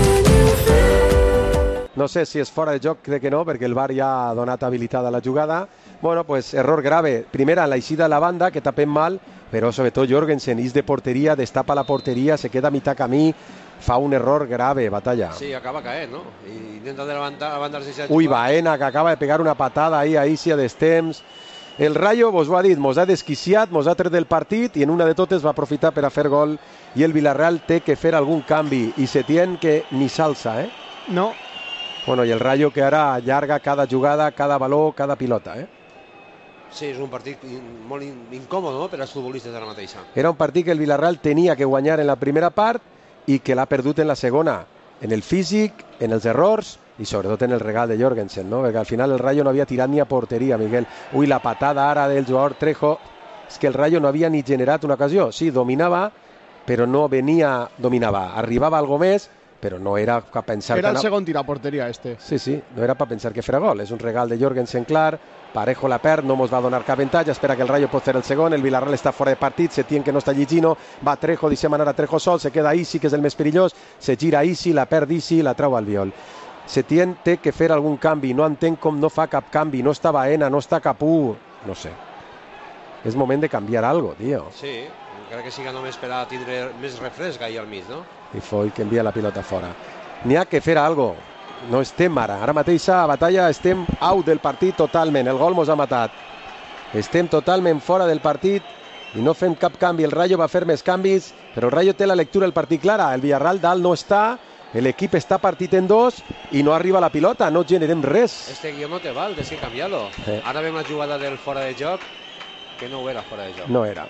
No sé si és fora de joc, crec que no, perquè el VAR ja ha donat habilitada la jugada. Bueno, pues error grave. Primera, la eixida de la banda, que tapem mal, però sobretot Jorgensen, is de porteria, destapa la porteria, se queda a mitad camí, fa un error grave, Batalla. Sí, acaba caent, ¿no? Y intenta levantar-se. Ui, Baena, que acaba de pegar una patada ahí a Isia d'Estems. El Rayo, vos ho ha dit, mos ha desquiciat, mos ha tret del partit i en una de totes va aprofitar per a fer gol i el Villarreal té que fer algun canvi i Setién que ni salsa, eh? No. Bueno, i el Rayo que ara allarga cada jugada, cada baló, cada pilota, eh? Sí, és un partit molt incòmode, no?, per als futbolistes ara mateixa. Era un partit que el Villarreal tenia que guanyar en la primera part i que l'ha perdut en la segona, en el físic, en els errors i sobretot en el regal de Jorgensen, no? Perquè al final el Rayo no havia tirat ni a porteria, Miguel. Ui, la patada ara del jugador Trejo, és que el Rayo no havia ni generat una ocasió. Sí, dominava, però no venia, dominava, arribava algo més, però no era per pensar... Era el segon tir a porteria, este. Sí, sí, no era per pensar que farà gol. És un regal de Jorgensen clar, Parejo la perd, no mos va donar cap avantatge, espera que el Rayo pot fer el segon, el Villarreal està fora de partit, Setién que no està llegint, va Trejo, deixem anar a Trejo sol, se queda Isi, que és el més perillós, se gira Isi, la perd Isi, la trau al viol. Setién té que fer algun canvi, no entenc com no fa cap canvi, no està Baena, no està Capú, no sé. És moment de canviar algo, tio. Sí, encara que siga només per a tindre més refresc ahí al mig, no? I Foy que envia la pilota fora. N'hi ha que fer algo. No estem ara mateixa a Batalla, estem out del partit totalment, el gol mos ha matat. Estem totalment fora del partit i no fem cap canvi. El Rayo va fer més canvis, però el Rayo té la lectura del partit clara. El Villarreal dalt no està, l'equip està partit en dos i no arriba la pilota, no generem res. Este guió no te val, tens que canviar-lo. Ara vem la jugada del fora de joc, que no ho era fora de joc. No era.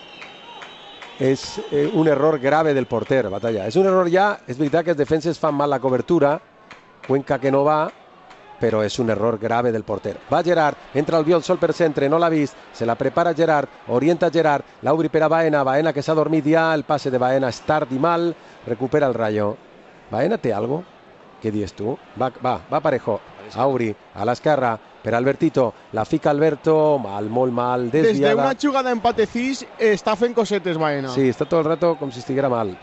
És un error grave del porter, Batalla. És un error ja, és veritat que els defenses fan mal la cobertura, Cuenca que no va, però és un error grave del porter. Va Gerard, entra el Biol sol per centre, no l'ha vist, se la prepara Gerard, orienta Gerard, l'obri per a Baena, Baena que s'ha dormit ja, el passe de Baena és tard i mal, recupera el Rayo. Baena té algo? Què dius tu? Va Parejo, Auri, a l'esquerra, per Albertito, la fica Alberto, molt mal, desviada. Des d'una jugada en Patecís està fent cosetes Baena. Sí, està tot el rato com si estiguera mal.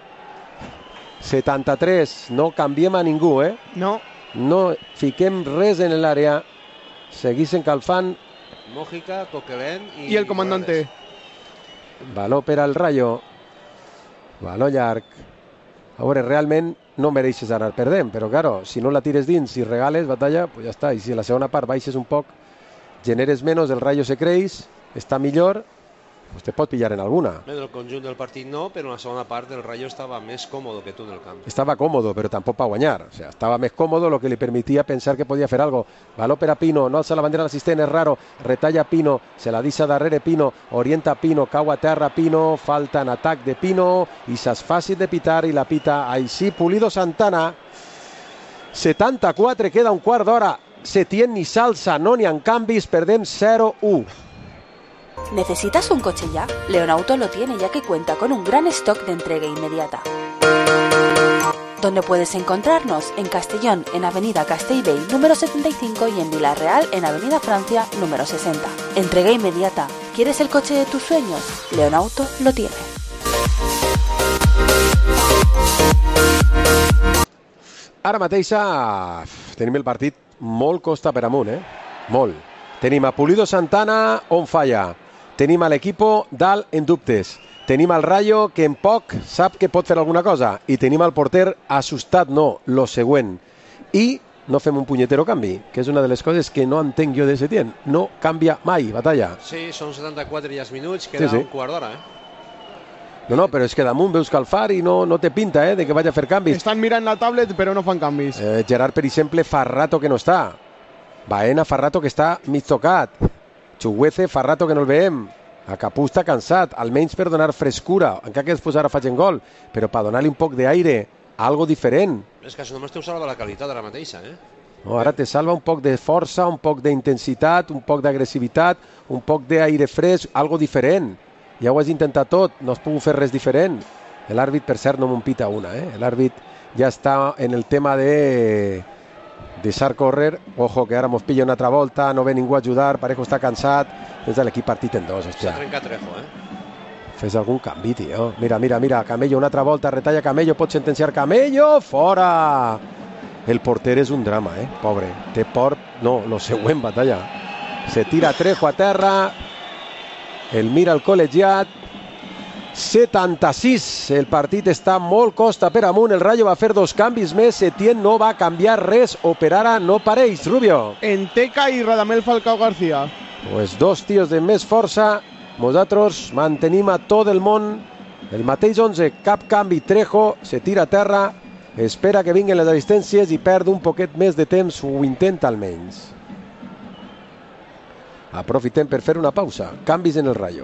73, no canviem a ningú, eh? No. No fiquem res en l'àrea, seguís encalfant. Mójica, Coquelin i el comandante. Baló per al Rayo, baló llarg. A veure, realment no mereixes anar perdent, però claro, si no la tires dins i regales, Batalla, pues ja està. I si en la segona part baixes un poc, generes menys, el Rayo se creix, està millor, pues te pot pillar en alguna. En el conjunt del partit no, però en la segona part el Rayo estava més còmode que tu en el camp. Estava còmode, però tampoc va guanyar. O sea, estava més còmode, lo que li permetia pensar que podia fer algo. Baló per a Pino, no alça la bandera l'assistent, és raro, retalla Pino, se la deixa darrere Pino, orienta Pino, cau a terra Pino, falta en atac de Pino, i s'és fàcil de pitar i la pita així Pulido Santana. 74, queda un quart d'hora, Setién ni salsa, no n'hi ha canvis, perdem 0-1. ¿Necesitas un coche ya? Leonauto lo tiene ya que cuenta con un gran stock de entrega inmediata. ¿Dónde puedes encontrarnos? En Castellón, en Avenida Castellbell, número 75 y en Vilareal, en Avenida Francia, número 60. Entrega inmediata. ¿Quieres el coche de tus sueños? Leonauto lo tiene. Ara mateixa tenim el partit molt costa per amunt, molt. Tenim a Pulido Santana on falla, tenim a l'equipo dalt en dubtes, tenim al Rayo que en poc sap que pot fer alguna cosa i tenim al porter assustat, no, lo següent. I no fem un punyetero canvi, que és una de les coses que no entenc jo de Setién. No canvia mai, Batalla. Sí, són 74 ja minuts, queda un quart d'hora, No, però és que damunt veus calfar i no té pinta, de que vagi a fer canvis. Estan mirant la tablet, però no fan canvis. Gerard, per exemple, fa rato que no està. Baena fa rato que està mig tocat. Chuguece fa rato que no el veiem. A Capú està cansat, almenys per donar frescura, encara que després ara facin gol, però per donar-li un poc d'aire, algo diferent. És que això només t'ho salva la qualitat ara mateixa, No, ara te salva un poc de força, un poc d'intensitat, un poc d'agressivitat, un poc d'aire fresc, algo diferent. Ja ho has intentat tot, no has pogut fer res diferent. L'àrbit, per cert, no m'ho pita una, L'àrbit ja està en el tema de deixar córrer. Ojo, que ara mos pilla una altra volta, no ve ningú a ajudar, Parejo està cansat. És de l'equip partit en dos, hòstia. S'ha trencat Trejo, Fes algun canvi, tio. Mira, Camello, una altra volta, retalla Camello, pot sentenciar Camello, fora! El porter és un drama, pobre. Té por, no, lo següent, Batalla. Se tira Trejo a terra, el mira el col·legiat, 76, el partit està molt costa per amunt, el Rayo va fer 2 canvis més, Setién no va canviar res, o per ara no pareix, Rubio. Enteca i Radamel Falcao García. Pues 2 tios de més força, nosaltres mantenim a tot el món, el mateix 11, cap canvi, Trejo se tira a terra, espera que vinguin les assistències i perd un poquet més de temps, ho intenta almenys. Aprofitem per fer una pausa, canvis en el Rayo.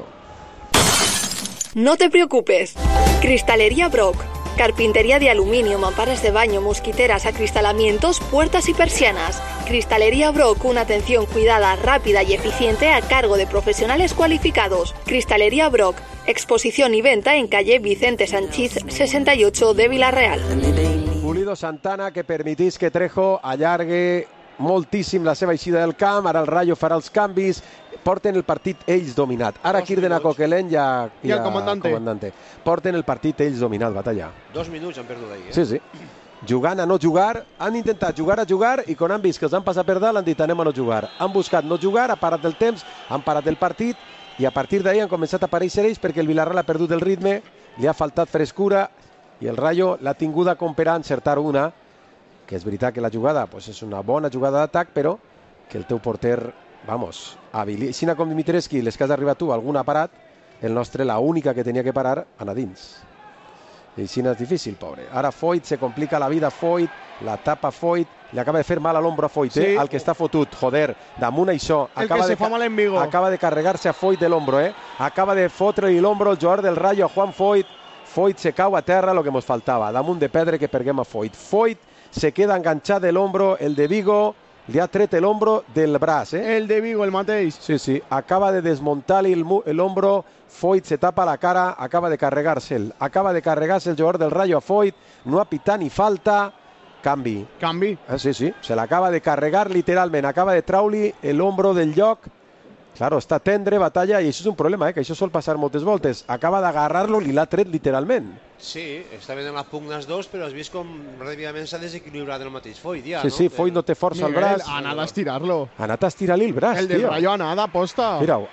No te preocupes. Cristalería Brock. Carpintería de aluminio, mamparas de baño, mosquiteras, acristalamientos, puertas y persianas. Cristalería Brock, una atención cuidada, rápida y eficiente a cargo de profesionales cualificados. Cristalería Brock, exposición y venta en calle Vicente Sanchís 68 de Vila-real. Pulido Santana, que permetís que Trejo allargue moltíssim la seva eixida del camp, ara el Rayo farà els canvis, porten el partit ells dominat. Ara Kirden a Coquelin i el comandante. Porten el partit ells dominat, Batalla. 2 minuts han perdut ahir. Sí. Jugant a no jugar, han intentat jugar a jugar i quan han vist que els han passat per dalt han dit anem a no jugar. Han buscat no jugar, ha parat el temps, han parat el partit i a partir d'ahir han començat a aparèixer ells perquè el Villarreal ha perdut el ritme, li ha faltat frescura i el Rayo l'ha tinguda com per a encertar una, que és veritat que la jugada pues és una bona jugada d'atac, però que el teu porter, vamos, habilisina com Dimitrescu, les que has d'arribar tu, alguna ha parat, el nostre, la única que tenia que parar, anar dins. I així és difícil, pobre. Ara Foyt, se complica la vida Foyt, la tapa Foyt, li acaba de fer mal a l'ombro a Foyt, el que està fotut, joder, damunt això. El que se fa mal en Vigo. Acaba de carregar-se a Foyt de l'ombro, Acaba de fotre-li l'ombro el jugador del Rayo a Juan Foyt. Foyt se cau a terra, lo que mos faltava. Damunt de pedra que perguem a Foyt. Foyt se queda enganxat de l'ombro, el de Vigo li ha tret l'ombro del braç. El de Vigo, el mateix. Sí, acaba de desmuntar-li l'ombro, Foyt se tapa la cara, acaba de carregar-se'l. Acaba de carregar-se el jugador del Rayo a Foyt, no ha pitat ni falta, canvi. Sí, se l'acaba de carregar literalment, acaba de traure-li l'ombro del lloc. Claro, està tendre, Batalla, i això és un problema, que això sol passar moltes voltes. Acaba d'agarrar-lo i l'ha tret literalment. Sí, està venint la pugna els dos, però has vist com ràpidament s'ha desequilibrat el mateix Foyt, ja, Sí, Foyt no té força al braç. Ha anat a estirar-lo. Ha anat a estirar-li el braç, El del Rayo ha anat a posta. Mira-ho,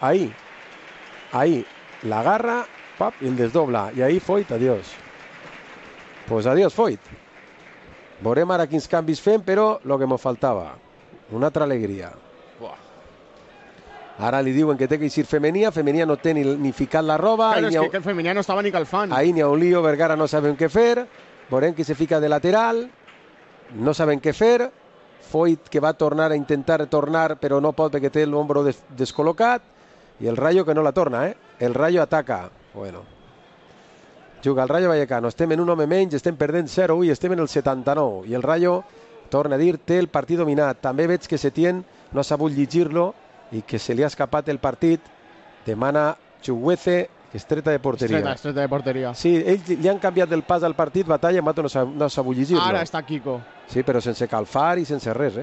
ahí, l'agarra, pap, i el desdobla. I ahí Foyt, adiós. Pues adiós, Foyt. Veurem ara quins canvis fem, però el que ens faltava. Una altra alegria. Ara li diuen que té que eixir Femenia no té ni ficat la roba. Claro, és que el Femenia no estava ni calfant. Ahí n'hi ha un lío, Vergara no saben què fer, veurem qui se fica de lateral, no saben què fer, Foyt que va tornar a intentar tornar però no pot perquè té l'ombro descol·locat, i el Rayo que no la torna, el Rayo ataca, bueno, juga el Rayo Vallecano, estem en un home menys, estem perdent 0, estem en el 79, i el Rayo, torna a dir, té el partit dominat, també veig que Setién no ha sabut llegir-lo, i que se li ha escapat el partit, demana Chuguece, que és treta de porteria. Estreta de porteria. Sí, ells li han canviat el pas al partit, Batalla, Mato no ha sabut llegir-lo. Ara està Kiko. Sí, però sense calfar i sense res,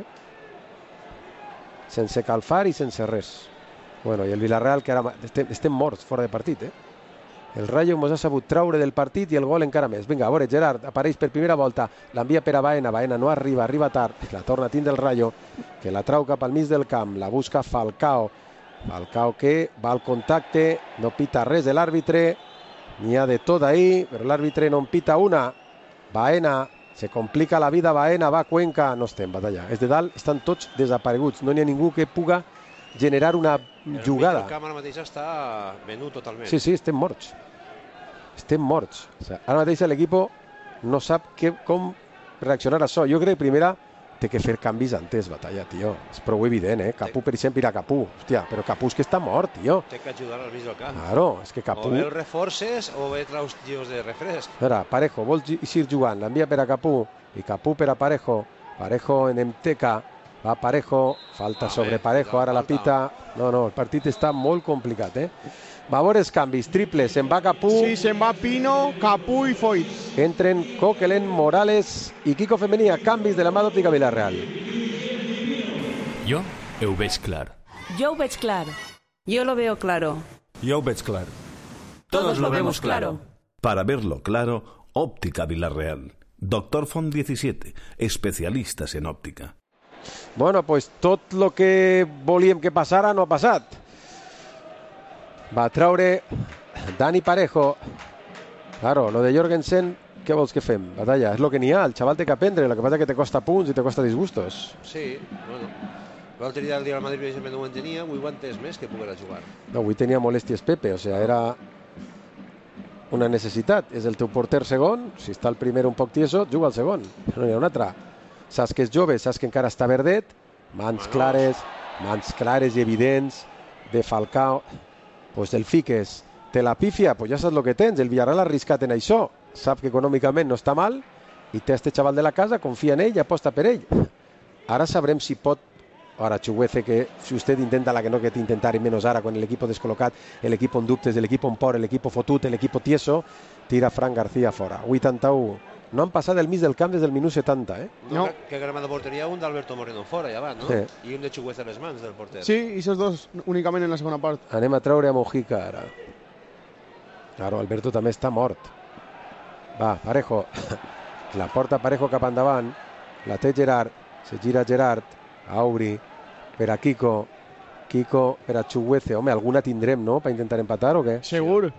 Sense calfar i sense res. Bueno, i el Villarreal, que ara estem morts fora de partit, El Rayo mos ha sabut traure del partit i el gol encara més. Vinga, a veure, Gerard apareix per primera volta, l'envia per a Baena, Baena no arriba, arriba tard, la torna a tindre el Rayo, que la trau cap al mig del camp, la busca Falcao, Falcao que va al contacte, no pita res de l'àrbitre, n'hi ha de tot ahí, però l'àrbitre no en pita una. Baena, se complica la vida, Baena, va a Cuenca, no estem, Batalla, és de dalt, estan tots desapareguts, no n'hi ha ningú que puga generar una jugada. El camp ara mateix està venut totalment. Sí, sí, estem morts. Estem morts. O sea, ara mateix l'equip no sap com reaccionar a això. Jo crec que primera té que fer canvis antes, Batalla, tio. És prou evident, eh? Capú, per exemple, irà Capú. Hòstia, però Capú és que està mort, tio. Té que ajudar al mig del camp. Claro, és que Capú... O bé el reforces o bé traus tios de refresc. Ara, Parejo, vol eixir jugant, l'envia per a Capú, i Capú per a Parejo. Parejo en Emteca, va Parejo, falta sobre Parejo, ara la pita. No, no, el partit està molt complicat, eh? Va a veure els canvis, triple, se'n va Capú. Sí, se'n va Pino, Capú i Foyt. Entren Coquelin, Morales i Kiko Femenia, canvis de la mà d'Òptica Villarreal. Jo ho veig clar. Yo ho veig clar. Yo lo veo claro. Yo ho veig clar. Todos lo vemos claro. Para verlo claro, Óptica Villarreal. Doctor Font 17, especialistas en óptica. Bueno, pues tot el que volíem que passara no ha passat. Va a traure Dani Parejo. Claro, lo de Jorgensen, què vols que fem? Batalla, és lo que n'hi ha, el xaval té que aprendre, el que passa que te costa punts i te costa disgustos. Sí, bueno. L'altre dia el Real Madrid precisament no ho entenia, avui ho ha entès més que poguera jugar. No, avui tenia molèsties Pepe, o sea, era una necessitat. És el teu porter segon, si està el primer un poc tieso, juga el segon. No n'hi ha un altre. Saps que és jove, saps que encara està verdet, mans clares i evidents de Falcao. Pues el fiques, te la pifia, pues ja saps el que tens, el Villarreal ha arriscat en això, sap que econòmicament no està mal i té este xaval de la casa, confia en ell i aposta per ell. Ara sabrem si pot, ara Chuguece, que si usted intenta la que no que t'intentar i menys ara, quan l'equip descol·locat, l'equip en dubtes, l'equip en por, l'equip fotut, l'equip tieso, tira Fran García fora. 81. No han passat el mig del camp des del minut 70, eh? No. Que gran de porteria, un d'Alberto Moreno fora, ja va, no? Sí. I un de Chuguece a les mans del porter. Sí, i esos dos únicament en la segona part. Anem a treure a Mojica ara. Claro, Alberto també està mort. Va, Parejo. La porta Parejo cap endavant. La té Gerard. Se gira Gerard. Auri. Per a Kiko. Kiko per a Chuguece. Home, alguna tindrem, no? Per intentar empatar o què? Segur.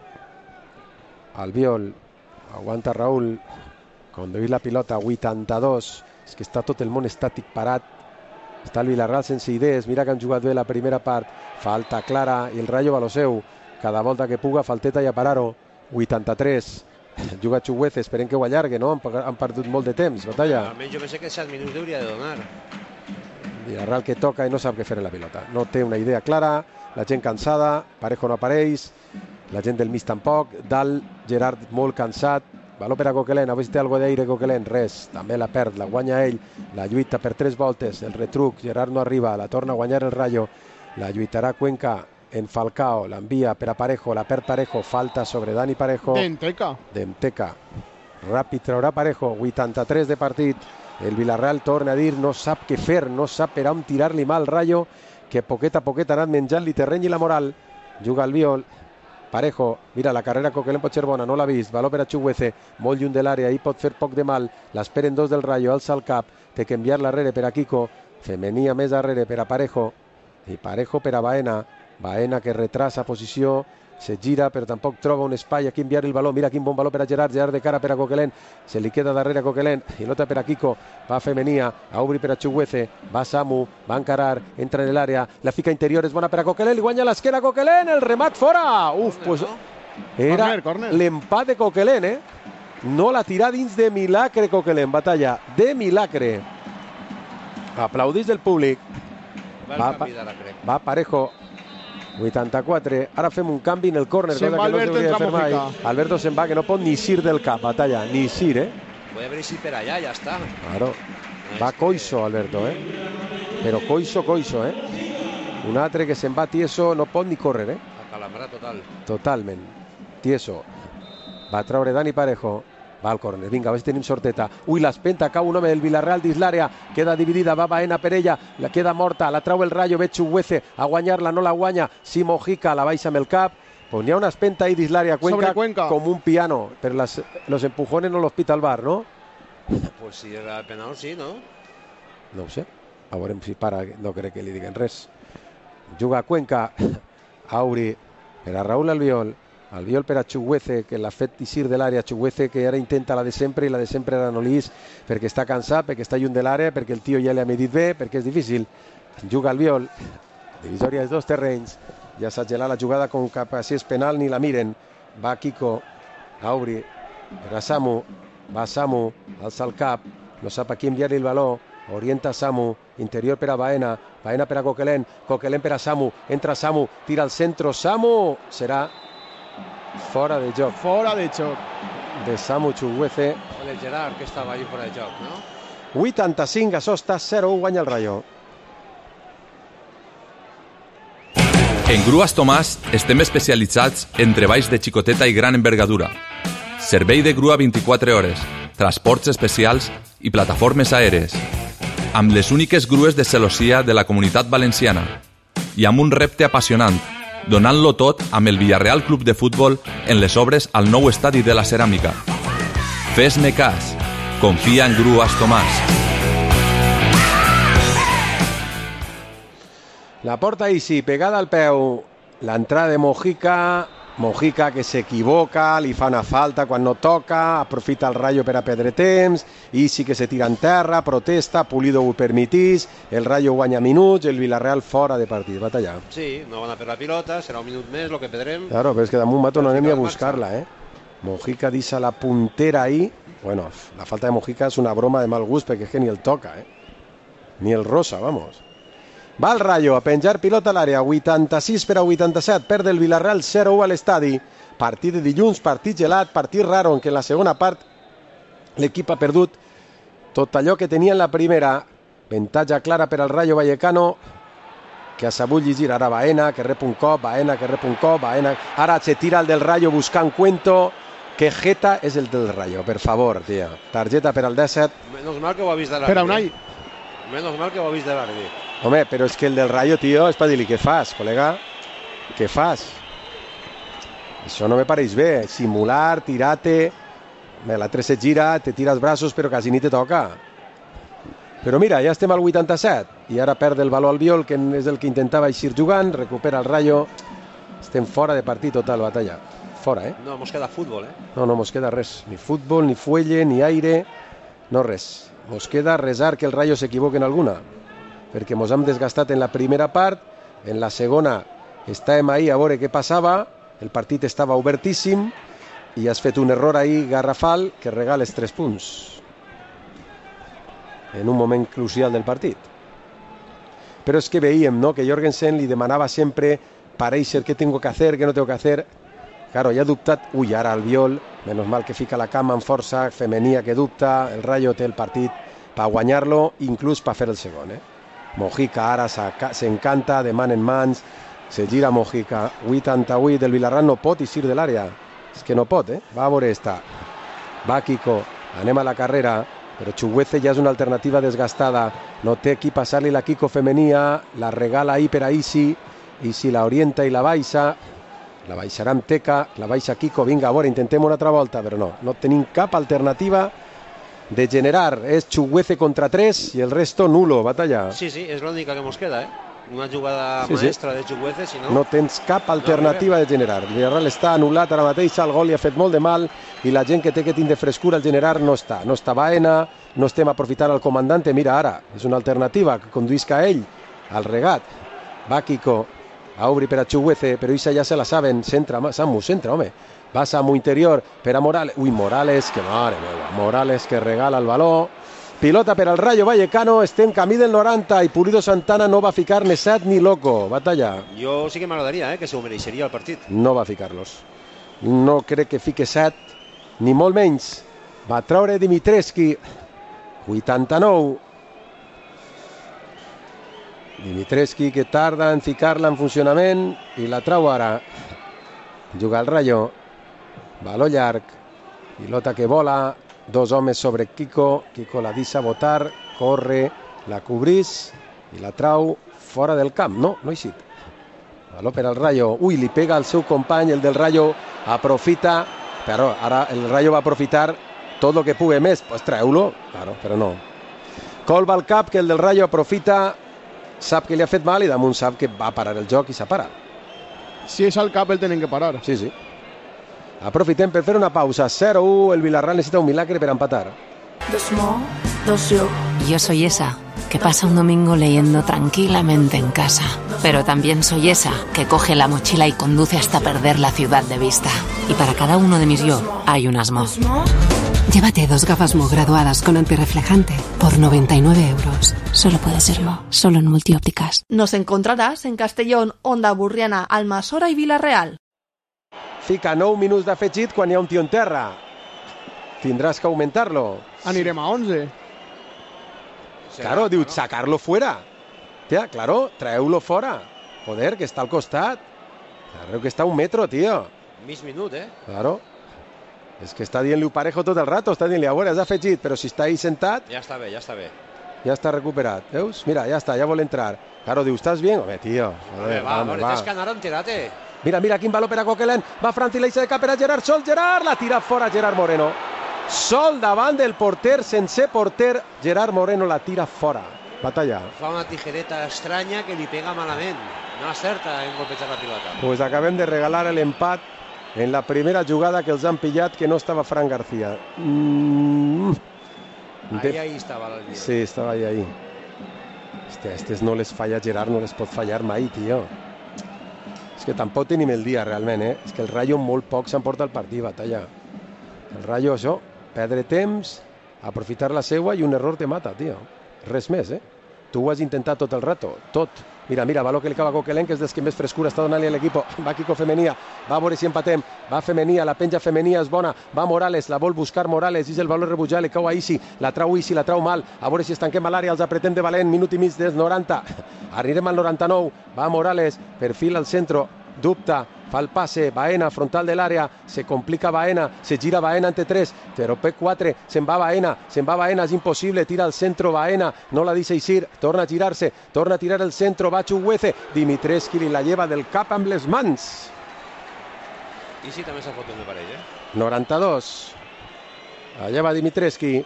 Albiol. Aguanta Raúl. Conduir la pilota, 82. És que està tot el món estàtic parat. Està el Villarreal sense idees. Mira que han jugat bé la primera part. Falta clara i el Rayo va a lo seu. Cada volta que puga, falteta i a parar-ho. 83. Juga Chuguece, esperem que ho allargue, no? Han perdut molt de temps, Batalla. Almenys jo pensé que 7 minuts hauria de donar. Villarreal que toca i no sap què fer en la pilota. No té una idea clara, la gent cansada, Parejo no apareix, la gent del mig tampoc, Dalt, Gerard molt cansat, valor per a Coquelin, a veure si té alguna d'aire Coquelin, res, també la perd, la guanya ell, la lluita per 3 voltes, el retruc, Gerard no arriba, la torna a guanyar el Rayo, la lluitarà Cuenca en Falcao, l'envia per a Parejo, la perd Parejo, falta sobre Dani Parejo. D'Emteca. Ràpid traurà Parejo, 83 de partit, el Villarreal torna a dir no sap què fer, no sap per on tirar-li mal Rayo, que poquet a poquet ha anat menjant-li terreny i la moral. Juga el Viol, Parejo, mira, la carrera Coquelin pot ser bona, no l'ha vist, valor per a Chuguece, molt lluny de l'àrea, ahí pot fer poc de mal, l'esperen dos del Rayo, alça el cap, té que enviar-la darrere per a Kiko, Femenia més darrere per a Parejo, i Parejo per a Baena, Baena que retrasa posició, se gira però tampoc troba un espai aquí enviar el baló, mira quin bon baló per a Gerard, Gerard de cara per a Coquelin, se li queda darrere a Coquelin, pilota per a Kiko, va Femenia, a obrir per a Chuguece, va Samu, va encarar, entra en l'àrea, la fica interior, és bona per a Coquelin, li guanya l'esquena a Coquelin, el remat fora, pues era l'empat de Coquelin, no la tira dins de milagre Coquelin, Batalla, de milagre. Aplaudís del públic. Va Parejo, 84, ara fem un canvi en el córner, se'n va Alberto, no entra Mojica. Alberto se'n va, que no pot ni eixir del cap, Batalla, ni eixir, Puede haver eixit per allà, ja està. Claro, va coixo Alberto, però coixo, un altre que se'n va tieso, no pot ni córrer, Acalambrat total. Totalment, tieso. Va traure Dani Parejo, va al córner, vinga, a veure si tenim sorteta. Ui, l'espenta, cau un home del Villarreal dins l'àrea, queda dividida, va Baena per ella, la queda morta, la trau el Rayo, ve Chuguece a guanyar-la, no la guanya, sí Mojica, la baixa amb el cap, Ponía una espenta ahí Dislaria Sobre Cuenca como un piano, pero los empujones no los pita el VAR, ¿no? Pues si era penal, sí, no? No ho sé. A veure si para, no crec que li diguen res. Juga Cuenca, Auri per a Raúl Albiol per a Chuguece, que l'ha fet eixir de l'àrea. Chuguece, que ara intenta la de sempre, i la de sempre era Nolís, perquè està cansat, perquè està lluny de l'àrea, perquè el tio ja li ha medit bé, perquè és difícil. Juga Albiol, divisòria dels dos terrenys, ja s'ha gelat la jugada com cap a si és penal, ni la miren. Va Kiko, Auri per a Samu, va Samu, alça el cap, no sap a qui enviar-li el baló, orienta Samu, interior per a Baena, Baena per a Coquelin, Coquelin per a Samu, entra Samu, tira al centro, Samu, serà fora de joc. Fora de joc. De Samu Chuguece. El Gerard, que estava ahí fora de joc, no? 85, això està 0-1, guanya el Rayo. En Grues Tomàs estem especialitzats en treballs de xicoteta i gran envergadura. Servei de grua 24 hores, transports especials i plataformes aèries. Amb les úniques grues de celossia de la Comunitat Valenciana. I amb un repte apassionant, donant-lo tot amb el Villarreal Club de Futbol en les obres al nou estadi de la Ceràmica. Fes-me cas. Confia en Grues Tomàs. La porta Isi, pegada al peu. L'entrada de Mojica. Mojica que s'equivoca, li fa una falta quan no toca, aprofita el Rayo per a perdre temps, Isi que se tira en terra, protesta, Pulido ho permitís, el Rayo guanya minuts, el Villarreal fora de partit, batalla. Sí, no van a per la pilota, serà un minut més el que perdrem. Claro, però és que damunt mato no anem ni a buscar-la, Mojica deixa la puntera ahí. Bueno, la falta de Mojica és una broma de mal gust perquè és que ni el toca, ni el rosa, vamos. Va el Rayo a penjar pilota a l'àrea, 86 per a 87, perd el Villarreal 0-1 a l'estadi. Partit de dilluns, partit gelat, partit raro, en què en la segona part l'equip ha perdut tot allò que tenia en la primera. Avantatge clara per al Rayo Vallecano, que ha sabut llegir ara Baena, que rep un cop, Baena, que rep un cop, Baena... Ara se tira el del Rayo buscant Cuento, que jeta és el del Rayo, per favor, tia. Targeta per al 17. Menos mal que ho ha vist de l'àrbitre. Per a Unai. Menos mal que ho ha vist de l'àrbitre. Home, però és que el del Rayo, tio, és per dir-li, què fas, col·lega? Què fas? Això no me pareix bé. Simular, tirate... L'altre se gira, te tira els braços, però quasi ni te toca. Però mira, ja estem al 87. I ara perd el valor Albiol, que és el que intentava eixir jugant. Recupera el Rayo. Estem fora de partit total, batalla. Fora, No, mos queda futbol, No mos queda res. Ni futbol, ni fuelle, ni aire. No res. Mos queda resar que el Rayo s'equivoque en alguna. Perquè mos hem desgastat en la primera part, en la segona estàvem ahí a veure què passava, el partit estava obertíssim i has fet un error ahí garrafal que regales 3 punts en un moment crucial del partit. Però és que veiem, no?, que Jorgensen li demanava sempre pareixer què tengo que hacer, què no tengo que hacer. Claro, ja ha dubtat, ara Albiol, menos mal que fica la cama amb força, Femenia que dubta, el Rayo té el partit per guanyar-lo, inclús per fer el segon, Mojica ara s'encanta, demanen mans, se gira Mojica, 88 del Villarreal, no pot eixir de l'àrea, és que no pot, va a veure esta, va Kiko, anem a la carrera, però Chuguece ja és una alternativa desgastada, no té qui passar-li la Kiko Femenia, la regala ahí per a Isi, Isi la orienta i la baixa, la baixarà amb Teca, la baixa Kiko, vinga, a veure, intentem una altra volta, però no tenim cap alternativa de generar. És Chuguece contra 3 i el resto nulo, batalla. Sí, és l'única que mos queda, Una jugada maestra de Chuguece, si no... No tens cap alternativa de generar. El Villarreal està anul·lat ara mateix, el gol li ha fet molt de mal i la gent que té que tindre frescura al generar no està. No està Baena, no estem aprofitant el comandante, mira ara, és una alternativa que conduisca ell al regat. Va Kiko, a obrir per a Chuguece, però això ja se la saben, centra, Samu, centra, home. Va Samu interior per a Morales. Ui, Morales, que mare meva. Morales que regala el baló. Pilota per al Rayo Vallecano. Estem camí del 90 i Pulido Santana no va ficar ni set ni loco. Batalla. Jo sí que m'agradaria, que se ho mereixeria el partit. No va ficar-los. No crec que fique set, ni molt menys. Va treure Dimitrescu. 89. Dimitrescu que tarda en ficar-la en funcionament i la trau ara. Juga el Rayo. Baló llarg, pilota que vola, 2 homes sobre Kiko, Kiko la deixa botar, corre, la cobrís i la trau fora del camp, no ha eixit. Baló per al Rayo. Ui, li pega al seu company, el del Rayo aprofita, però ara el Rayo va aprofitar tot el que pugui més, pues treu-lo, claro, però no. Colba al cap, que el del Rayo aprofita, sap que li ha fet mal i damunt sap que va parar el joc i s'ha parat. Si és al cap el tenen que parar. Sí, sí. Aprofitem per fer una pausa. 0-1, el Villarreal necessita un milagre per empatar. Yo soy esa que pasa un domingo leyendo tranquilamente en casa, pero también soy esa que coge la mochila y conduce hasta perder la ciudad de vista. Y para cada uno de mis yo hay un Asmo. Llévate 2 gafas Mo graduadas con antirreflejante por 99 euros. Solo puede ser Mo, solo en Multiópticas. Nos encontrarás en Castellón, Onda Burriana, Almassora i Vila-real. Fica 9 minuts d'afegit quan hi ha un tio en terra. Tindràs que augmentar-lo. Anirem a 11. Claro, diu, sacar-lo fuera. Tia, claro, treu-lo fora. Joder, que està al costat. Claro que està a 1 metro, tio. Mig minut, Claro. És que està dient-li Parejo tot el rato, està dient-li, a veure, has afegit, però si està ahí sentat... Ja està bé, ja està bé. Ja està recuperat, veus? Mira, ja està, ja vol entrar. Claro, diu, ¿estás bien? Home, tio. Va, tens que anar enterate. Mira, quin baló per a Coquelin. Va Francis, l'eixa de cap per a Gerard Sol. Gerard la tira fora, Gerard Moreno. Sol davant del porter, sense porter. Gerard Moreno la tira fora. Batalla. Fa una tijereta estranya que li pega malament. No acerta en golpejar la pilota. Pues acabem de regalar l'empat en la primera jugada que els han pillat, que no estava Fran García. Ahí estava l'Albiol. Sí, estava ahí. Estes no les falla Gerard, no les pot fallar mai, tio. És que tampoc tenim el dia, realment, És que el Rayo molt poc s'emporta el partit, Batalla. El Rayo, això, perdre temps, aprofitar la seua i un error te mata, tio. Res més, Tu ho has intentat tot el rato, tot. Mira, baló que li acaba Coquelin, que és dels que més frescura està donant-li a l'equip. Va Kiko Femenia, va a veure si empatem. Va Femenia, la penja Femenia és bona. Va Morales, la vol buscar Morales, és el valor rebutjar, li cau a Isi, la trau Isi, la trau mal. A veure si es tanquem a l'àrea, els apretem de valent, minut i mig des 90. Arribem al 99, va Morales, perfil al centre, dubta, fa el passe, Baena, frontal de l'àrea, se complica Baena, se gira Baena ante 3, però P4, se'n va Baena, és impossible, tira al centre Baena, no la deixa eixir, torna a girar-se, torna a tirar el centre, va Chuguece, Dimitrescu li la lleva del cap amb les mans. I sí, també s'ha fotut de parell, 92. Allà va Dimitrescu.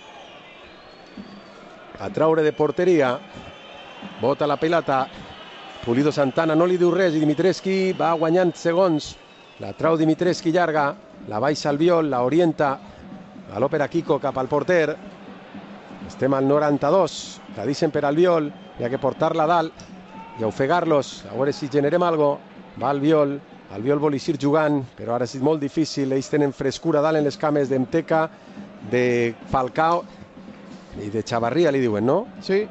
A traure de porteria, bota la pilota, Pulido Santana no li diu res i Dimitrescu va guanyant segons. La trau Dimitrescu llarga, la baixa Albiol, la orienta. Baló per a Kiko cap al porter. Estem al 92. La deixen per Albiol. Hi ha que portar-la dalt i ofegar-los. A veure si generem algo. Va Albiol. Albiol vol eixir jugant, però ara és molt difícil. Ells tenen frescura dalt en les cames d'Emteca, de Falcao i de Chavarria, li diuen, no? Sí.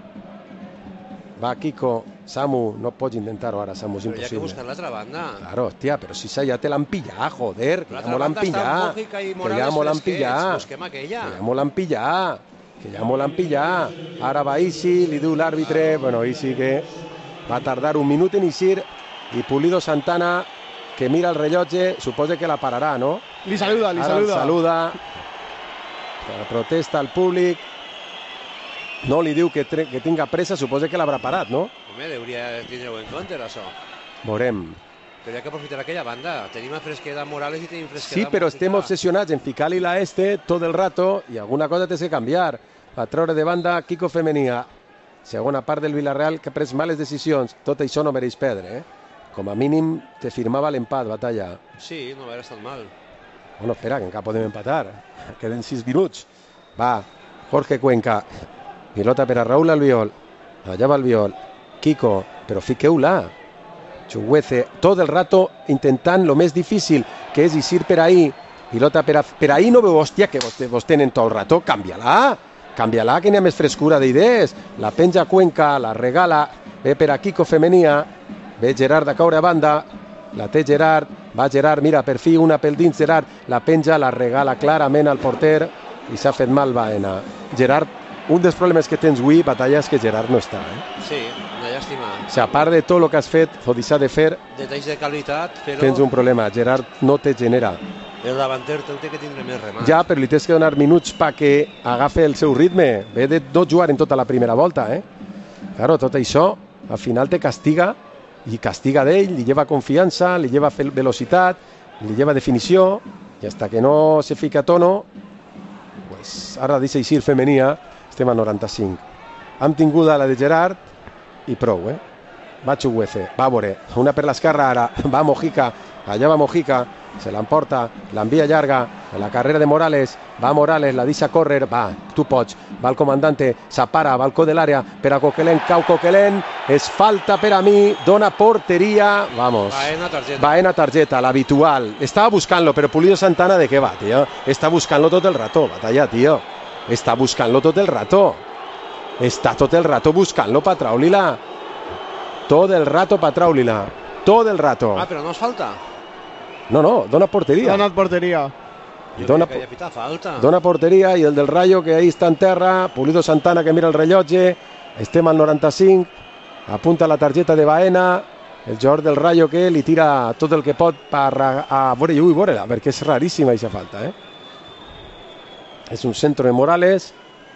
Va Kiko. Samu, no pots intentar-ho ara, Samu, és impossible. Però hi ha que buscar l'altra banda. Claro, hòstia, però si ja te l'han pillat, joder, que ja m'ho l'han pillat. Que ja m'ho l'han pillat. Busquem aquella. Que ja m'ho l'han pillat. Que ja m'ho l'han pillat. Ara va Isi, li diu l'àrbitre, bueno, Isi que va tardar 1 minut en eixir, i Pulido Santana, que mira el rellotge, suposa que la pararà, no? Li saluda. Ara el saluda. Protesta al públic. No li diu que tinga pressa, suposa que l'haurà parat, no? Home, hauria tindre-ho en compte, això. Veurem. Però hi ha que aprofitar aquella banda. Tenim a fresqueda Morales i tenim fresqueda... Sí, però estem obsessionats en ficar-li la tot el rato i alguna cosa tens que canviar. Va treure de banda Kiko Femenia. Segona part del Villarreal que ha pres males decisions. Tot això no mereix perdre, Com a mínim te firmava l'empat, Batalla. Sí, no hauria estat mal. Bueno, espera, que encara podem empatar. Queden 6 minuts. Va, Jorge Cuenca. Pilota per a Raúl Albiol. Allà va Albiol. Kiko, però fiqueu-la. Chuguece, tot el rato intentant lo més difícil, que és eixir per ahí. Pilota per ahí, no veu, hòstia, que vos tenen tot el rato. Canvia-la, que n'hi ha més frescura d'idees. La penja Cuenca, la regala, ve per a Kiko Femenia, ve Gerard a caure a banda, la té Gerard, va Gerard, mira, per fi una pel dins Gerard, la penja, la regala clarament al porter i s'ha fet mal Baena. Gerard, un dels problemes que tens avui, Batalla, és que Gerard no està. Sí, una llàstima. O sigui, a part de tot el que has fet o deixat de fer, detalls de qualitat, però... tens un problema. Gerard no te genera. El davanter té que tindre més remat. Ja, però li tens que donar minuts perquè agafi el seu ritme. Ve de no jugar en tota la primera volta, Claro, tot això, al final te castiga i castiga d'ell, li lleva confiança, li lleva velocitat, li lleva definició, i hasta que no se fica a tono, pues ara deixa eixir Femenia, estem a 95. Hem tinguda la de Gerard i prou, Va Chuguece, va Bore, una per l'esquerra ara, va Mojica, allà va Mojica, se l'emporta, l'envia llarga, en la carrera de Morales, va Morales, la deixa córrer, va, tu pots, va el comandante, s'apara, balcó de l'àrea, per a Coquelin, cau Coquelin, és falta per a mi, dona porteria, vamos, Baena targeta, l'habitual, estava buscant-lo, però Pulido Santana de què va, tio? Està buscant-lo tot el rato, batalla, tio, està buscant-lo tot el rato, està tot el rato buscant-lo per traure-li-la. Todo el rato para Traulila. Todo el rato. Ah, pero no es falta. No, dona portería. Dona portería. Dona portería y el del Rayo que ahí está en terra. Pulido Santana que mira el rellotge. Estem al 95. Apunta la targeta de Baena. El jugador del Rayo que li tira tot el que pot a veure-la, perquè és raríssima aquesta falta. És un centro de Morales.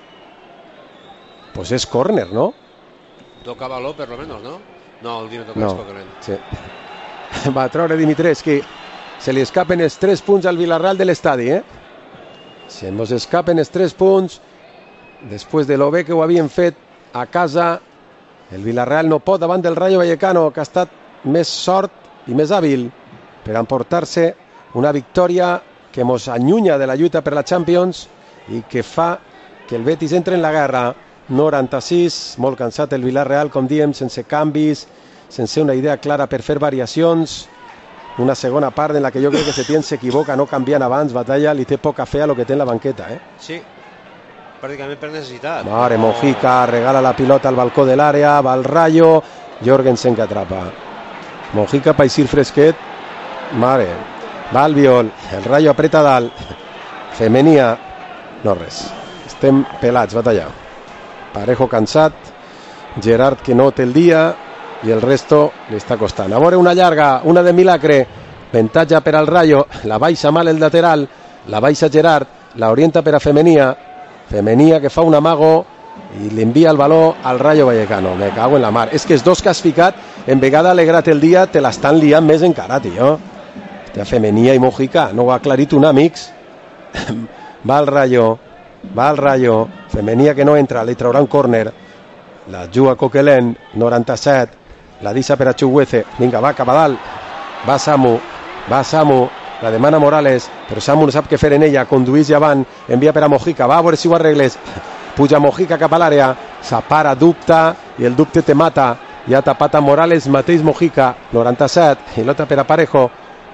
Pues és córner, ¿no? Toca baló, per lo menos, ¿no? No, el dia no toca Coquelin. Sí. Va a treure Dimitrescu. Se li escapen els 3 punts al Villarreal de l'estadi, Se ens escapen els 3 punts després de lo bé que ho havien fet a casa. El Villarreal no pot davant del Rayo Vallecano, que ha estat més sort i més hàbil per emportar-se una victòria que ens allunya de la lluita per la Champions i que fa que el Betis entre en la guerra. 96, molt cansat el Villarreal, com diem, sense canvis, sense una idea clara per fer variacions. Una segona part en la que jo crec que Setién s'equivoca no canviant abans, Batalla, li té poca fe a lo que té en la banqueta. Sí, pràcticament per necessitat. Mare, Mojica regala la pilota al balcó de l'àrea, va al Rayo, Jorgensen que atrapa. Mojica pa eixir fresquet, mare, va al Viol, el Rayo apreta dalt, Femenia, no res, estem pelats, Batalla. Parejo cansat, Gerard que no té el dia i el resto li està costant. A veure una llarga, una de Milagre, ventatge per al Rayo, la baixa mal el lateral, la baixa Gerard, la orienta per a Femenia que fa un amago i li envia el baló al Rayo Vallecano. Me cago en la mar. És que els dos que has ficat, en vegada alegrat el dia, te l'estan liant més encara, tio. Femenia i Mojica, no ho ha aclarit un amics. Va al Rayo, Femenia que no entra, li traurà un córner, la juga Coquelin, 97, la deixa per a Chuguece, vinga, va cap a dalt, va Samu, la demana Morales, però Samu no sap què fer en ella, conduís i avant, envia per a Mojica, va a veure si ho arregles, puja Mojica cap a l'àrea, s'apara, dubta, i el dubte te mata, ja ha tapat a Morales, mateix Mojica, 97, i l'altre per a Parejo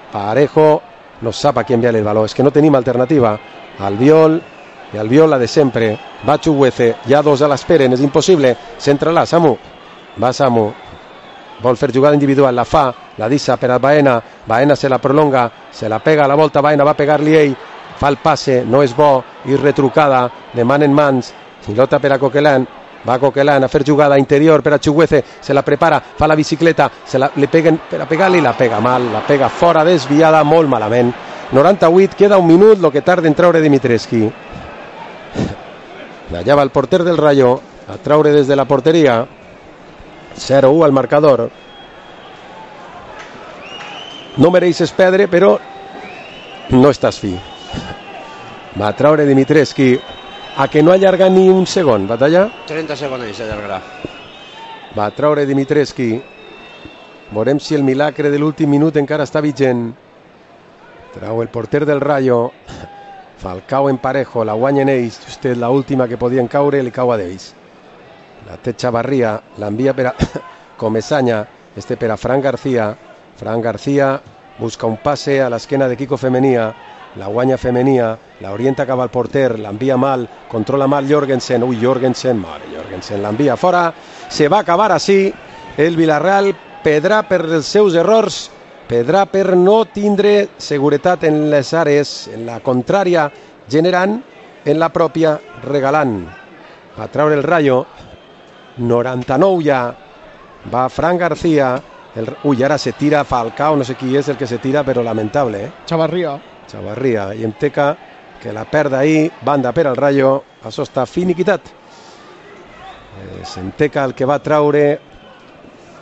no sap a qui enviar el baló, és que no tenim alternativa, Albiol, i Albiol la de sempre, va Chuguece, ja dos a l'esperen, és impossible, centra-la, Samu, va Samu, vol fer jugada individual, la fa, la deixa per a Baena se la prolonga, se la pega a la volta, Baena va pegar-li ell, fa el passe, no és bo, i retrucada, de man en mans, pilota per a Coquelin, va Coquelin a fer jugada interior per a Chuguece, se la prepara, fa la bicicleta, li peguen per a pegar-li, la pega mal, la pega fora, desviada, molt malament. 98, queda un minut, lo que tarda en treure Dimitrescu. Allà va el porter del Rayo a traure des de la porteria. 0-1 al marcador. No mereixes perdre, però no estàs fi. Va a traure Dimitrescu, a que no allarga ni un segon, Batalla. 30 segons allargarà. Va a traure Dimitrescu. Veurem si el milagre de l'últim minut encara està vigent. Trau el porter del Rayo. Falcao en Parejo, la guanyen ells, just l'última que podien caure, li cau a d'ells. La té Chavarria, l'envia per a Comesaña, per a Fran García busca un passe a l'esquena de Kiko Femenia, la guanya Femenia, la orienta cap al porter, l'envia mal, controla mal Jorgensen, Jorgensen, l'envia fora, se va acabar així, el Villarreal perdrà per els seus errors, perdrà per no tindre seguretat en les àrees, en la contrària, generant en la pròpia, regalant. Va traure el Rayo, 99 ja, va Fran García, ara se tira Falcao, no sé qui és el que se tira, però lamentable. Chavarria, i Emteca, que la perd ahí, banda per al Rayo, això està finiquitat. És Emteca el que va traure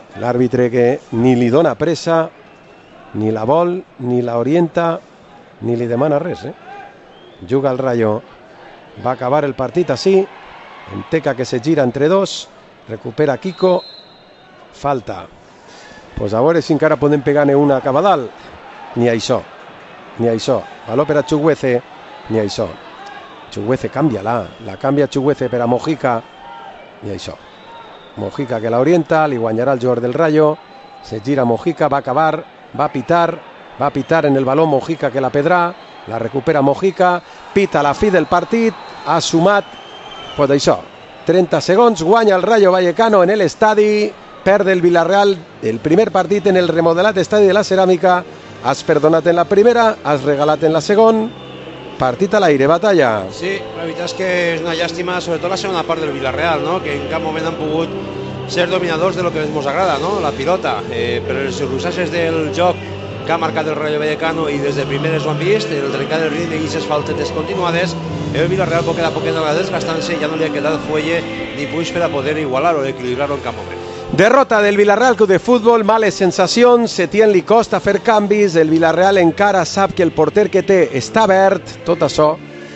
L'àrbitre que ni li dona pressa, ni la vol, ni la orienta, ni li demana res. Juga el Rayo. Va a acabar el partit així. Enteca que se gira entre dos. Recupera Kiko. Falta. Pues a veure si encara podem pegar-ne una cap a dalt. Ni això. Ni això. Baló per a Chukwueze. Ni això. Chukwueze canvia-la. La canvia Chukwueze per a Mojica. Ni això. Mojica que la orienta. Li guanyarà el jugador del Rayo. Se gira Mojica. Va a acabar. Va a pitar en el baló Mojica que la pedrà. La recupera Mojica. Pita la fi del partit. Ha sumat. Pues això. 30 segons. Guanya el Rayo Vallecano en l'estadi. Perde el Villarreal el primer partit en el remodelat estadi de la Ceràmica. Has perdonat en la primera, has regalat en la segona. Partit a l'aire, Batalla. Sí, la veritat és que és una llàstima, sobretot la segona part del Villarreal, no? Que en cap moment han pogut ser dominadors de lo que ens agrada, no? La pilota. Per les circumstàncies del joc que ha marcat el Rayo Vallecano i des de primeres ho han vist, el trencar del ritme i aquestes faltetes continuades, el Villarreal poquet a poquet va desgastant-se i ja no li ha quedat fuelle ni punys per a poder igualar-ho o equilibrar-ho en cap moment. Derrota del Villarreal Club de Futbol, males sensacions, Setién li costa fer canvis, el Villarreal encara sap que el porter que té està verd, tot això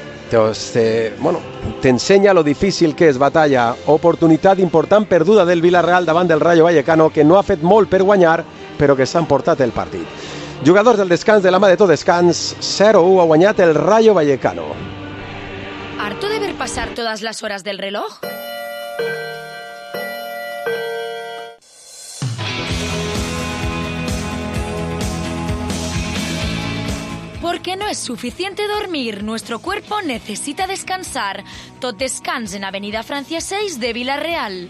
t'ensenya lo difícil que és, Batalla. Oportunitat important perduda del Villarreal davant del Rayo Vallecano, que no ha fet molt per guanyar, però que s'ha emportat el partit. Jugadors del descans de la mà de tot descans, 0-1 ha guanyat el Rayo Vallecano. ¿Harto de ver pasar todas las horas del reloj? Porque no es suficiente dormir, nuestro cuerpo necesita descansar. Tot descans en Avenida Francia 6 de Villarreal.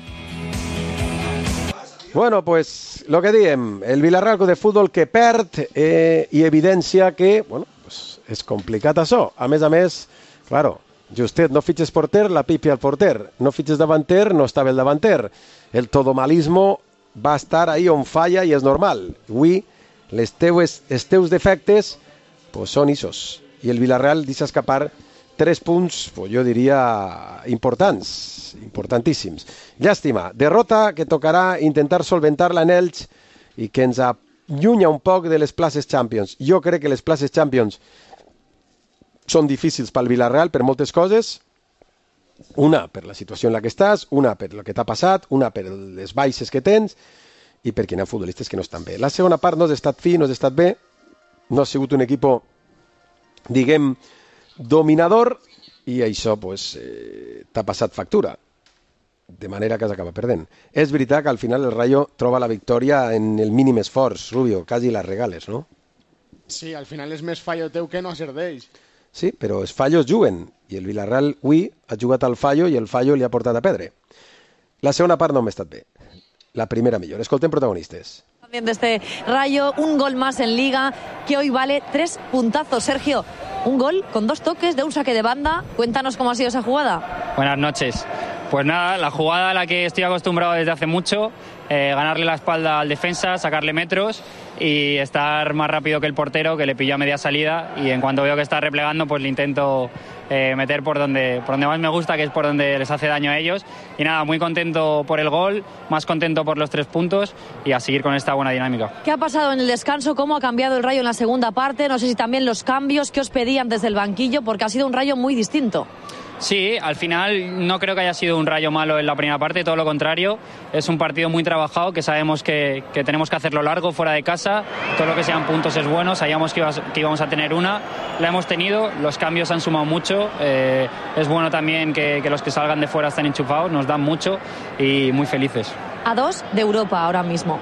Bueno, pues lo que diem, el Villarreal Club de Futbol que perd i evidencia que, bueno, pues és complicat això. A més, claro, justet, no fitxes porter, la pipi al porter. No fitxes davanter, no estava el davanter. El todomalismo va estar ahí on falla i és normal. Avui, els teus defectes pues són isos. I el Villarreal deixa escapar 3 punts, pues jo diria, importants, importantíssims. Llàstima, derrota que tocarà intentar solventar-la en Elx i que ens allunya un poc de les places Champions. Jo crec que les places Champions són difícils pel Villarreal per moltes coses. Una, per la situació en la que estàs, una, per el que t'ha passat, una, per les baixes que tens i perquè hi ha futbolistes que no estan bé. La segona part no has estat fi, no has estat bé, no ha sigut un equip, diguem, dominador i això pues, t'ha passat factura, de manera que s'acaba perdent. És veritat que al final el Rayo troba la victòria en el mínim esforç, Rubio, quasi la regales, no? Sí, al final és més fallo teu que no ser d'ells. Sí, però els fallos juguen i el Villarreal avui ha jugat al fallo i el fallo li ha portat a perdre. La segona part no m'ha estat bé, la primera millor. Escoltem protagonistes. De este Rayo, un gol más en Liga que hoy vale 3 puntazos. Sergio, un gol con 2 toques de un saque de banda. Cuéntanos cómo ha sido esa jugada. Buenas noches. Pues nada, la jugada a la que estoy acostumbrado desde hace mucho, ganarle la espalda al defensa, sacarle metros y estar más rápido que el portero, que le pilló a media salida, y en cuanto veo que está replegando pues le intento meter por donde más me gusta, que es por donde les hace daño a ellos. Y nada, muy contento por el gol, más contento por los 3 puntos y a seguir con esta buena dinámica. ¿Qué ha pasado en el descanso? ¿Cómo ha cambiado el Rayo en la segunda parte? No sé si también los cambios que os pedían desde el banquillo, porque ha sido un Rayo muy distinto. Sí, al final no creo que haya sido un Rayo malo en la primera parte, todo lo contrario. Es un partido muy trabajado, que sabemos que tenemos que hacerlo largo, fuera de casa. Todo lo que sean puntos es bueno, sabíamos que íbamos a tener una. La hemos tenido, los cambios han sumado mucho. Es bueno también que los que salgan de fuera están enchufados, nos dan mucho y muy felices. A 2 de Europa ahora mismo.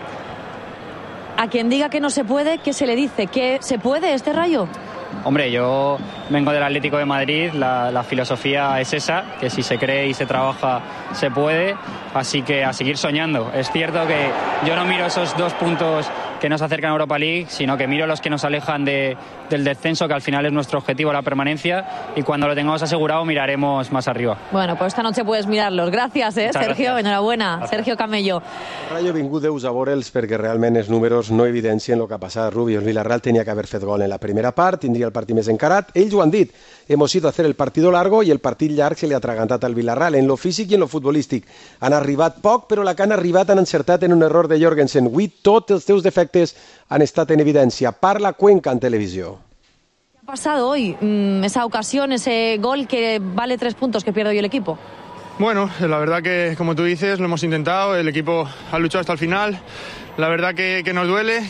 A quien diga que no se puede, ¿qué se le dice? ¿Que se puede este Rayo? Hombre, yo vengo del Atlético de Madrid, la filosofía es esa, que si se cree y se trabaja se puede, así que a seguir soñando. Es cierto que yo no miro esos 2 puntos nos acercan a Europa League, sino que miro los que nos alejan del descenso, que al final es nuestro objetivo, la permanencia, y cuando lo tengamos asegurado miraremos más arriba. Bueno, pues esta noche puedes mirarlos. Gracias, Sergio, gracias. Enhorabuena. Gracias. Sergio Camello. Rayo vingut deus a veure'ls perquè realment els números no evidencien el que ha passat. Rubio, el Villarreal tenia que haver fet gol en la primera part, tindria el partit més encarat. Ells ho han dit, hemos ido a hacer el partido largo i el partit llarg se li ha atragantat al Villarreal. En lo físic i en lo futbolístic han arribat poc, però la que han arribat han encertat en un error de Jorgensen. Avui tots els teus defectes han estat en evidència. Parla Cuenca en televisió. ¿Qué ha pasado hoy? Esa ocasión, ese gol que vale 3 puntos que pierde hoy el equipo. Bueno, la verdad que, como tú dices, lo hemos intentado, el equipo ha luchado hasta el final. La verdad que nos duele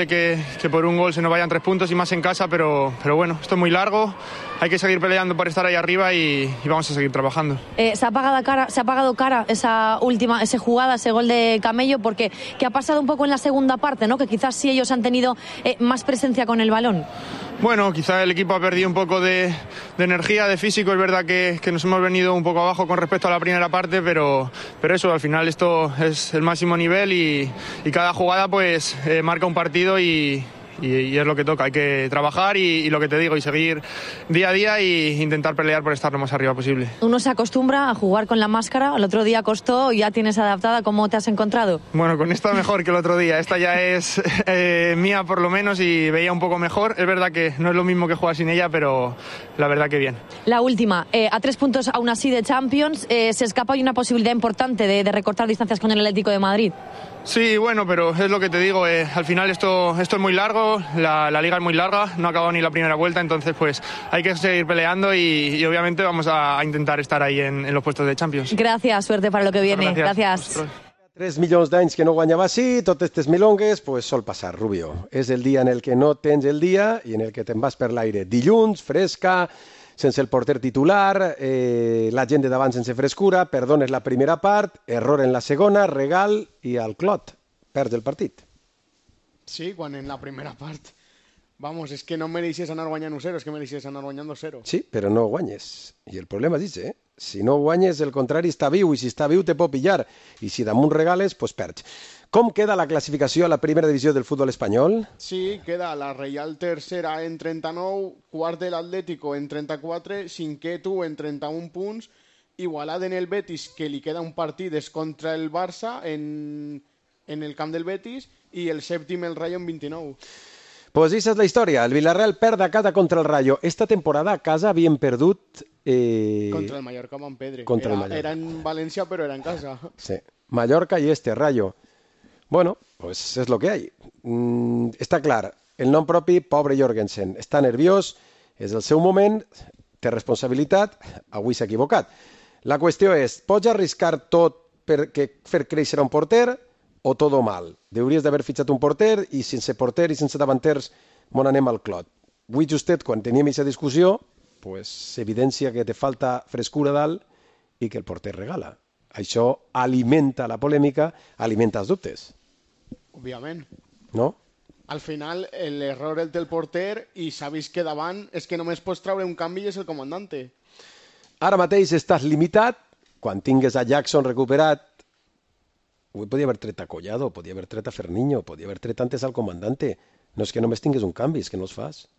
que por un gol se nos vayan 3 puntos y más en casa, pero bueno, esto es muy largo, hay que seguir peleando por estar ahí arriba y vamos a seguir trabajando. Se ha apagado cara esa jugada, ese gol de Camello, porque ¿qué ha pasado un poco en la segunda parte, ¿no? Que quizás sí ellos han tenido más presencia con el balón. Bueno, quizá el equipo ha perdido un poco de energía, de físico. Es verdad que nos hemos venido un poco abajo con respecto a la primera parte, pero eso, al final esto es el máximo nivel y cada jugada pues marca un partido y es lo que toca. Hay que trabajar y lo que te digo, y seguir día a día e intentar pelear por estar lo más arriba posible. Uno se acostumbra a jugar con la máscara, el otro día costó, ya tienes adaptada. ¿Cómo te has encontrado? Bueno, con esta mejor que el otro día. Esta ya es mía por lo menos y veía un poco mejor. Es verdad que no es lo mismo que jugar sin ella, pero la verdad que bien. La última, a 3 puntos aún así de Champions, se escapa hoy una posibilidad importante de recortar distancias con el Atlético de Madrid. Sí, bueno, pero es lo que te digo, al final esto es muy largo, la liga es muy larga, no ha acabado ni la primera vuelta, entonces pues hay que seguir peleando y obviamente vamos a intentar estar ahí en los puestos de Champions. Gracias, suerte para lo que viene. Gracias. 3 milions d'anys que no guanyava així, totes aquestes milongues, pues sol passar, Rubio. És el dia en el que no tens el dia i en el que te'n vas per l'aire. Dilluns, fresca, sense el porter titular, la gent de davant sense frescura, perdones la primera part, error en la segona, regal i al clot. Perds el partit. Sí, quan en la primera part, vamos, és que no mereixies anar guanyant 1-0, és que mereixies anar guanyant 2-0. Sí, però no guanyes. I el problema és això, Si no guanyes, el contrari està viu, i si està viu te pot pillar. I si damunt regales, pues perds. Com queda la classificació a la primera divisió del futbol espanyol? Sí, queda la Reial tercera en 39, quart de l'Atlético en 34, cinquè tu en 31 punts, igualat en el Betis, que li queda un partit és contra el Barça en el camp del Betis, i el sèptim el Rayo en 29. Pues esa és la història. El Villarreal perd a casa contra el Rayo. Esta temporada a casa havien perdut... Contra el Mallorca van perdre. Era en València, però era en casa. Sí. Mallorca i Rayo. Bueno, pues és lo que hay. Està clar, el nom propi, pobre Jorgensen, està nerviós, és el seu moment, té responsabilitat, avui s'ha equivocat. La qüestió és, pots arriscar tot per fer créixer un porter o tot mal? Hauries d'haver fitxat un porter i sense porter i sense davanters mon anem al clot. Avui justet, quan teníem aquesta discussió, pues s'evidencia que te falta frescura dalt i que el porter regala. Això alimenta la polèmica, alimenta els dubtes. Òbviament. No? Al final, l'error el té el porter i s'ha vist que davant és que només pots treure un canvi i és el comandante. Ara mateix estàs limitat, quan tingues a Jackson recuperat, avui podia haver tret a Collado, podia haver tret a Ferniño, podia haver tret antes al comandante. No és que només tingues un canvi, és que no els fas.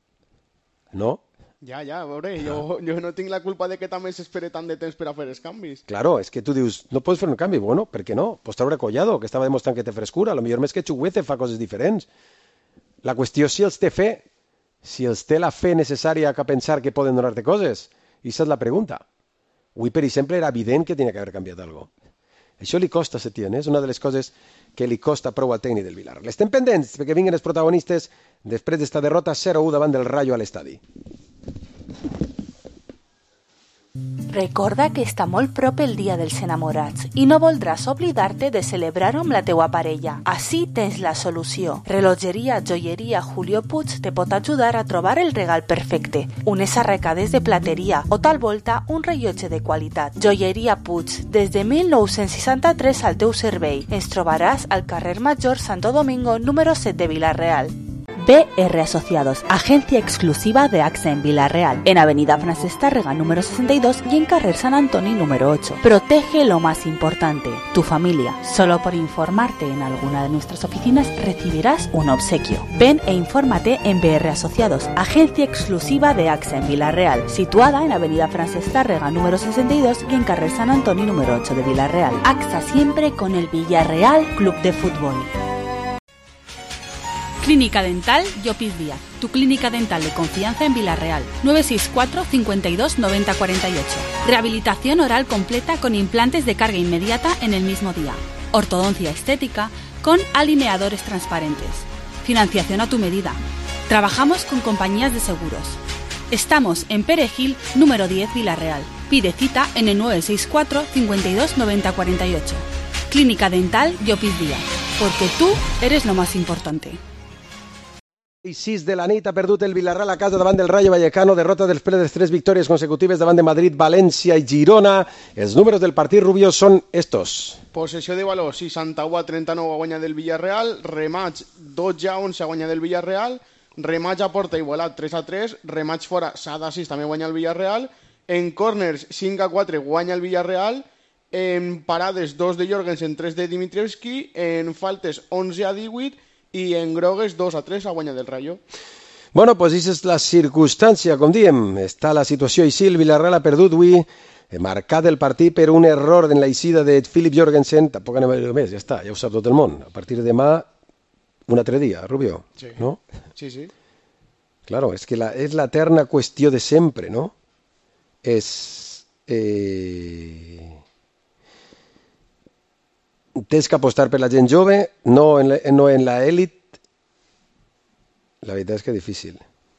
No? Ja, a veure, jo no tinc la culpa de que també s'espere tant de temps per a fer els canvis. Claro, és que tu dius, no pots fer un canvi. Bueno, per què no? Pots treure Collado, que estava demostrant que té frescura. A lo millor més que Chuguece fa coses diferents. La qüestió és si els té fe, si els té la fe necessària a pensar que poden donar-te coses. I aquesta és la pregunta. Avui, per exemple, era evident que tenia que haver canviat alguna cosa. Això li costa a Setién, és una de les coses que li costa prou al tècnic del Villarreal. Estem pendents perquè vinguin els protagonistes després d'esta derrota 0-1 davant del Rayo a l'estadi. Recorda que està molt prop el dia dels enamorats i no voldràs oblidar-te de celebrar-ho amb la teua parella. Així tens la solució. Relogeria Joieria Julio Puig te pot ajudar a trobar el regal perfecte. Unes arracades de plateria o tal volta un rellotge de qualitat. Joieria Puig, des de 1963 al teu servei. Ens trobaràs al carrer Major Santo Domingo número 7 de Vila-real. BR Asociados, agencia exclusiva de AXA en Vila-real, en Avenida Francesc Tàrrega número 62 y en Carrer Sant Antoni número 8. Protege lo más importante, tu familia. Solo por informarte en alguna de nuestras oficinas recibirás un obsequio. Ven e infórmate en BR Asociados, agencia exclusiva de AXA en Vila-real, situada en Avenida Francesc Tàrrega número 62 y en Carrer Sant Antoni número 8 de Vila-real. AXA siempre con el Villarreal Club de Fútbol. Clínica Dental Llopis Díaz, tu clínica dental de confianza en Vila-real. 964 52 90 48. Rehabilitación oral completa con implantes de carga inmediata en el mismo día. Ortodoncia estética con alineadores transparentes. Financiación a tu medida. Trabajamos con compañías de seguros. Estamos en Perejil, número 10, Vila-real. Pide cita en el 964 52 90 48. Clínica Dental Llopis Díaz, porque tú eres lo más importante. 6 de la nit ha perdut el Villarreal a casa davant del Rayo Vallecano, derrota després de 3 victòries consecutives davant de Madrid, València i Girona. Els números del partit, Rubio, són estos. Possessió de valor 61-39 a guanya del Villarreal, rematch 12-11 a guanya del Villarreal, rematch a porta igualat 3-3, rematch fora 7-6 també guanya el Villarreal, en corners 5-4 guanya el Villarreal, en parades 2 de Jorgensen, 3 de Dimitrievski, en faltes 11-18 i en grogues 2-3 a guanya del Rayo. Bueno, pues aquesta és la circumstància, com diem. Està la situació així, el Villarreal ha perdut avui, marcat el partit per un error en la eixida de Philip Jorgensen. Tampoc anem a dir més, ja està, ja ho sap tot el món. A partir de demà, un altre dia, Rubio, sí. ¿no? Sí, sí. Claro, és que és l'eterna qüestió de sempre, ¿no? És... Tens que apostar per la gent jove, no en la elit. La veritat és que és difícil.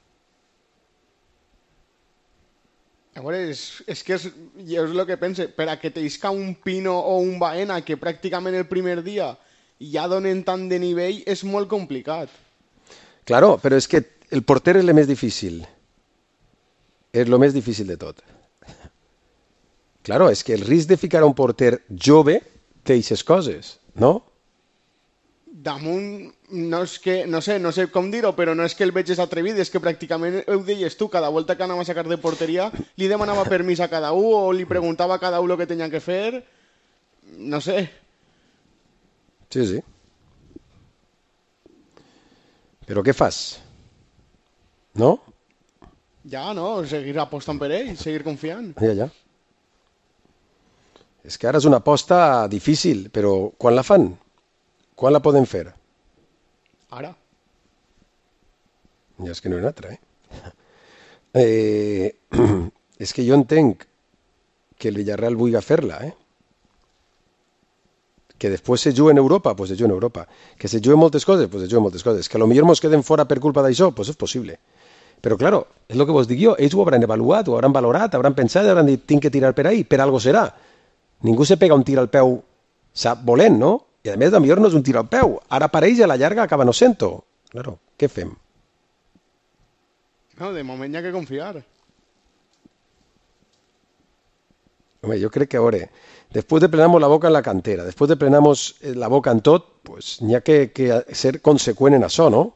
A veure, és que és el que pense, per a que t'isca un Pino o un Baena que pràcticament el primer dia ja donen tant de nivell, és molt complicat. Claro, però és que el porter és el més difícil. És el més difícil de tot. Claro, és que el risc de ficar un porter jove té aquestes coses, no? Damunt, no sé com dir-ho, però no és que el veig atrevit, és que pràcticament ho deies tu, cada volta que anava a sacar de porteria li demanava permís a cada un o li preguntava a cada un el que tenia que fer, no sé. Sí, sí. Però què fas? No? Ja, no, seguir apostant per ell, seguir confiant. Ja. És que ara és una aposta difícil, però quan la fan? Quan la poden fer? Ara. Ja és que no hi ha una altra, És que jo entenc que el Villarreal vulgui fer-la, Que després se juga en Europa, pues se juga en Europa. Que se juguen moltes coses, pues se juguen moltes coses. Que potser ens quedem fora per culpa d'això, pues és possible. Però, claro, és el que vos dic jo, ells ho hauran avaluat, ho hauran valorat, hauran pensat, hauran dit, tinc que tirar per ahí, per algo serà. Ningú se pega un tir al peu sap volent, no? I a més, millor no és un tir al peu. Ara per ells a la llarga acaba no sent-ho. Claro, què fem? No, de moment hi ha que confiar. Home, jo crec que, a veure, després de plenamos la boca en la cantera, després de plenamos la boca en tot, pues n'hi ha que ser conseqüent en això, no?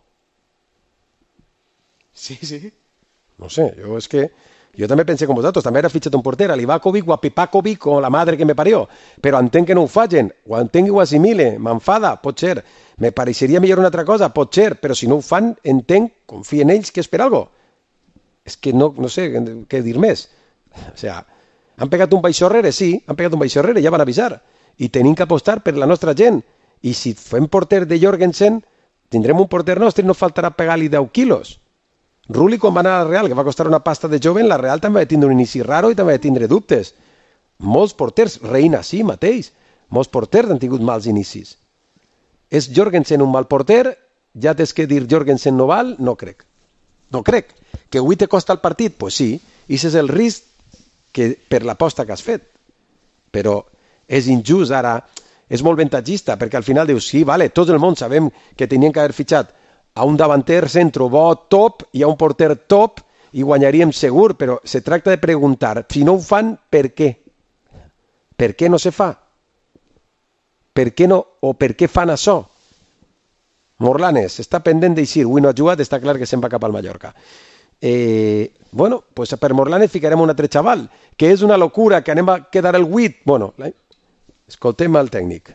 Sí, sí. No sé, jo també pensé com vosaltres, també era fitxat un porter, a Livakovic o a Pipakovic o la madre que me parió, però entenc que no ho facin, o entenc que ho assimile, m'enfada, pot ser, me pareixeria millor una altra cosa, pot ser, però si no ho fan, entenc, confio en ells que és per algo. És que no sé què dir més. O sigui, han pegat un baixorrere, sí, han pegat un baixorrere, ja van avisar, i tenim que apostar per la nostra gent, i si fem porter de Jorgensen, tindrem un porter nostre i no faltarà pegar-li 10 quilos. Rulli, quan va anar a la Real, que va costar una pasta de jove, la Real també va tindre un inici raro i també va tindre dubtes. Molts porters, Reina sí mateix, molts porters han tingut mals inicis. És Jorgensen un mal porter? Ja tens que dir Jorgensen no val? No crec. No crec. Que avui te costa el partit? Pues sí. I és el risc que per l'aposta que has fet. Però és injust ara, és molt avantatgista, perquè al final dius, sí, vale, tot el món sabem que tenien que haver fitxat a un davanter centro bo top i a un porter top i guanyaríem segur, però se tracta de preguntar, si no ho fan, per què? Per què no se fa? Per què no? O per què fan això? Morlanes, està pendent d'eixir, avui no ha jugat, està clar que se'n va cap al Mallorca. Bueno, pues per Morlanes ficarem un altre xaval, que és una locura, que anem a quedar el 8. Bueno, escoltem al tècnic.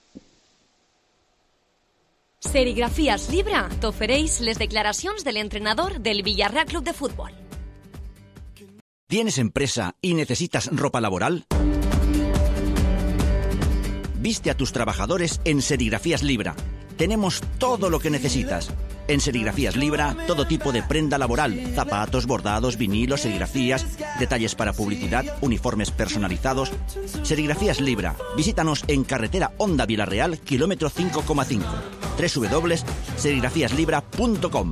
Serigrafías Libra t'ofereix les declaracions de l'entrenador del Villarreal Club de Fútbol. ¿Tienes empresa y necesitas ropa laboral? Viste a tus trabajadores en Serigrafías Libra. Tenemos todo lo que necesitas. En Serigrafías Libra, todo tipo de prenda laboral, zapatos, bordados, vinilos, serigrafías, detalles para publicidad, uniformes personalizados. Serigrafías Libra. Visítanos en carretera Honda Villarreal, kilómetro 5,5. www.serigrafíaslibra.com.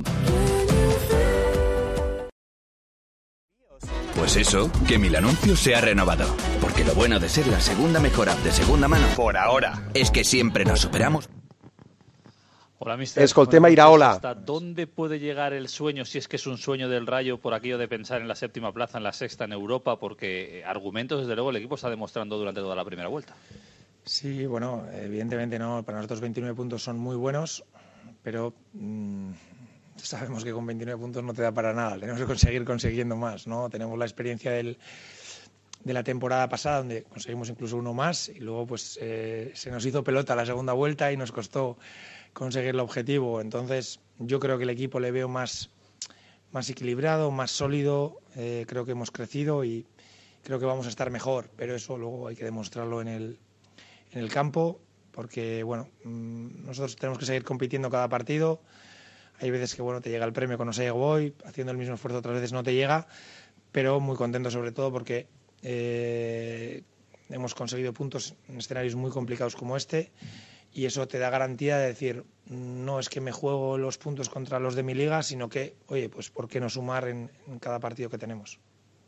Pues eso, que Milanuncio se ha renovado. Porque lo bueno de ser la segunda mejor app de segunda mano, por ahora, es que siempre nos superamos. Hola, mister. Escoltem a Iraola. ¿Hasta dónde puede llegar el sueño, si es que es un sueño del Rayo, por aquello de pensar en la séptima plaza, en la sexta en Europa? Porque argumentos, desde luego, el equipo está demostrando durante toda la primera vuelta. Sí, bueno, evidentemente no. Para nosotros 29 puntos son muy buenos, pero sabemos que con 29 puntos no te da para nada. Tenemos que seguir consiguiendo más, ¿no? Tenemos la experiencia de la temporada pasada, donde conseguimos incluso uno más, y luego pues se nos hizo pelota la segunda vuelta y nos costó conseguir el objetivo. Entonces yo creo que el equipo le veo más equilibrado, más sólido. Creo que hemos crecido y creo que vamos a estar mejor, pero eso luego hay que demostrarlo en el campo, porque bueno, nosotros tenemos que seguir compitiendo cada partido. Hay veces que bueno, te llega el premio cuando se llega hoy, haciendo el mismo esfuerzo otras veces no te llega, pero muy contento sobre todo porque hemos conseguido puntos en escenarios muy complicados como este. Y eso te da garantía de decir, no es que me juego los puntos contra los de mi liga, sino que, oye, pues ¿por qué no sumar en cada partido que tenemos?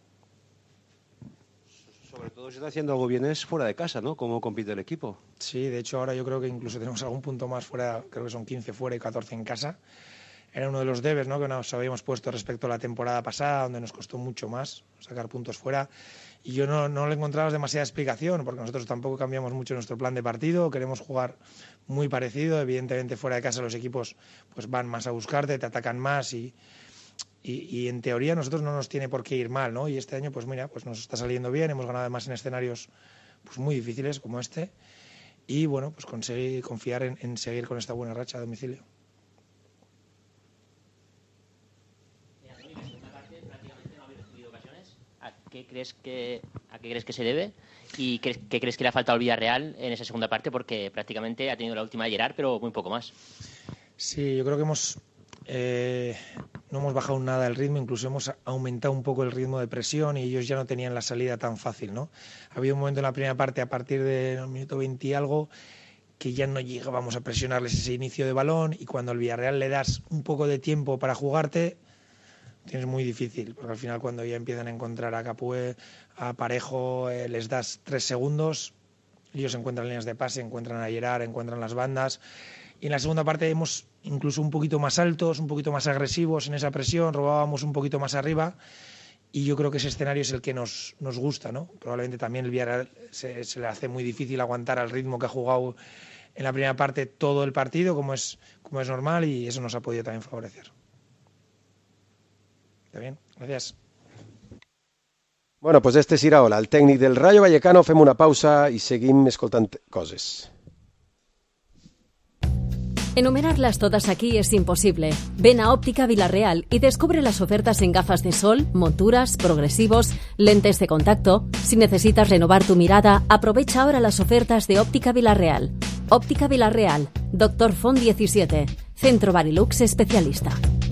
Sobre todo si está haciendo algo bien es fuera de casa, ¿no? ¿Cómo compite el equipo? Sí, de hecho ahora yo creo que incluso tenemos algún punto más fuera, creo que son 15 fuera y 14 en casa. Era uno de los debes, ¿no?, que nos habíamos puesto respecto a la temporada pasada, donde nos costó mucho más sacar puntos fuera. Y yo no le encontraba demasiada explicación, porque nosotros tampoco cambiamos mucho nuestro plan de partido, queremos jugar muy parecido. Evidentemente fuera de casa los equipos pues van más a buscarte, te atacan más y en teoría nosotros no nos tiene por qué ir mal, ¿no? Y este año pues mira, pues nos está saliendo bien, hemos ganado además en escenarios pues muy difíciles como este y bueno, pues conseguir confiar en seguir con esta buena racha a domicilio. ¿A qué crees que se debe? ¿Y qué crees que le ha faltado al Villarreal en esa segunda parte? Porque prácticamente ha tenido la última de Gerard, pero muy poco más. Sí, yo creo que no hemos bajado nada el ritmo, incluso hemos aumentado un poco el ritmo de presión y ellos ya no tenían la salida tan fácil, ¿no? Ha habido un momento en la primera parte, a partir del minuto 20 y algo, que ya no llegábamos a presionarles ese inicio de balón y cuando al Villarreal le das un poco de tiempo para jugarte, tienes muy difícil, porque al final cuando ya empiezan a encontrar a Capué, a Parejo, les das 3 segundos, ellos encuentran líneas de pase, encuentran a Gerard, encuentran las bandas. Y en la segunda parte hemos incluso un poquito más altos, un poquito más agresivos en esa presión, robábamos un poquito más arriba y yo creo que ese escenario es el que nos gusta, ¿no? Probablemente también el Villarreal se le hace muy difícil aguantar al ritmo que ha jugado en la primera parte todo el partido, como es normal, y eso nos ha podido también favorecer. Está bien, gracias. Bueno, pues este és Iraola, el tècnic del Rayo Vallecano. Fem una pausa i seguim escoltant coses. Enumerarlas todas aquí es imposible. Ven a Óptica Villarreal y descubre las ofertas en gafas de sol, monturas, progresivos, lentes de contacto. Si necesitas renovar tu mirada, aprovecha ahora las ofertas de Óptica Villarreal. Óptica Villarreal, Dr. Font 17, Centro Barilux especialista.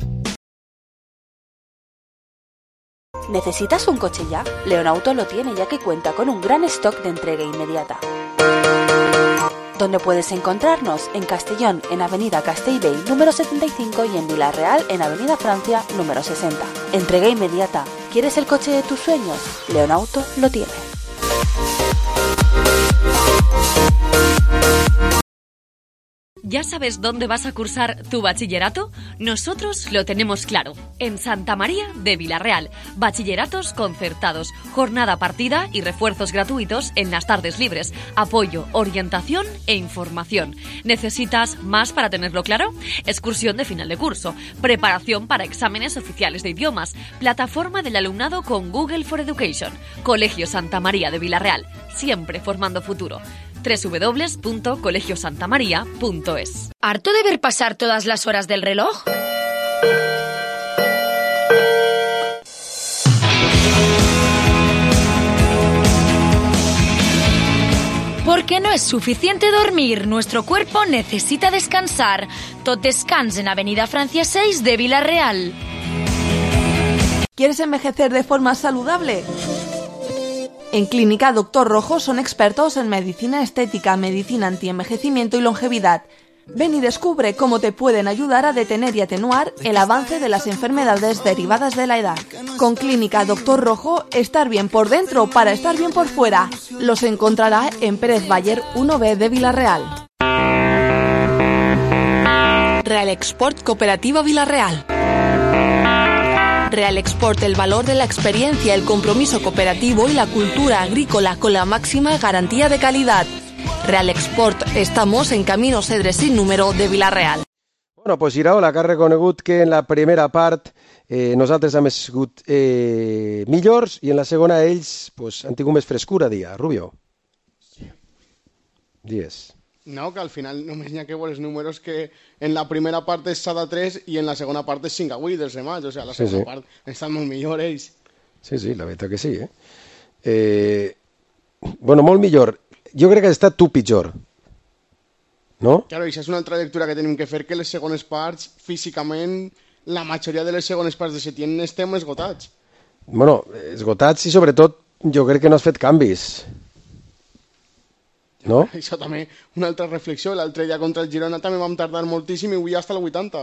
¿Necesitas un coche ya? Leonauto lo tiene, ya que cuenta con un gran stock de entrega inmediata. ¿Dónde puedes encontrarnos? En Castellón, en Avenida Castellbell, número 75, y en Villarreal, en Avenida Francia, número 60. Entrega inmediata. ¿Quieres el coche de tus sueños? Leonauto lo tiene. ¿Ya sabes dónde vas a cursar tu bachillerato? Nosotros lo tenemos claro. En Santa María de Vilarreal. Bachilleratos concertados, jornada partida y refuerzos gratuitos en las tardes libres. Apoyo, orientación e información. ¿Necesitas más para tenerlo claro? Excursión de final de curso, preparación para exámenes oficiales de idiomas, plataforma del alumnado con Google for Education. Colegio Santa María de Vilarreal, siempre formando futuro. www.colegiosantamaria.es. ¿Harto de ver pasar todas las horas del reloj? Porque no es suficiente dormir, nuestro cuerpo necesita descansar. Tot Descans en Avenida Francia 6 de Vilarreal. ¿Quieres envejecer de forma saludable? En Clínica Doctor Rojo son expertos en medicina estética, medicina antienvejecimiento y longevidad. Ven y descubre cómo te pueden ayudar a detener y atenuar el avance de las enfermedades derivadas de la edad. Con Clínica Doctor Rojo, estar bien por dentro para estar bien por fuera. Los encontrará en Pérez Bayer 1B de Vilarreal. Real Export Cooperativa Vilarreal. Real Export, el valor de la experiencia, el compromiso cooperativo y la cultura agrícola con la máxima garantía de calidad. Real Export, estamos en Camino Cedresí número de Vilarreal. Bueno, pues Iraola, que ha reconegut que en la primera part nosaltres hem sigut millors i en la segona ells pues, han tingut més frescura, dia, Rubio. Dies. No, que al final només n'hi ha que veure els números que en la primera part és Sada 3 i en la segona part és Singawí dels demás, o sea, la segona part estan molt millor ells. Sí, la veritat que sí, bueno, molt millor. Jo crec que has estat tu pitjor, no? Claro, i això és una altra lectura que tenim que fer, que les segones parts, físicament, la majoria de les segones parts de Setién estem esgotats. Bueno, esgotats i sobretot jo crec que no has fet canvis. No? Això també, una altra reflexió, l'altre dia contra el Girona també vam tardar moltíssim i avui hasta el 80.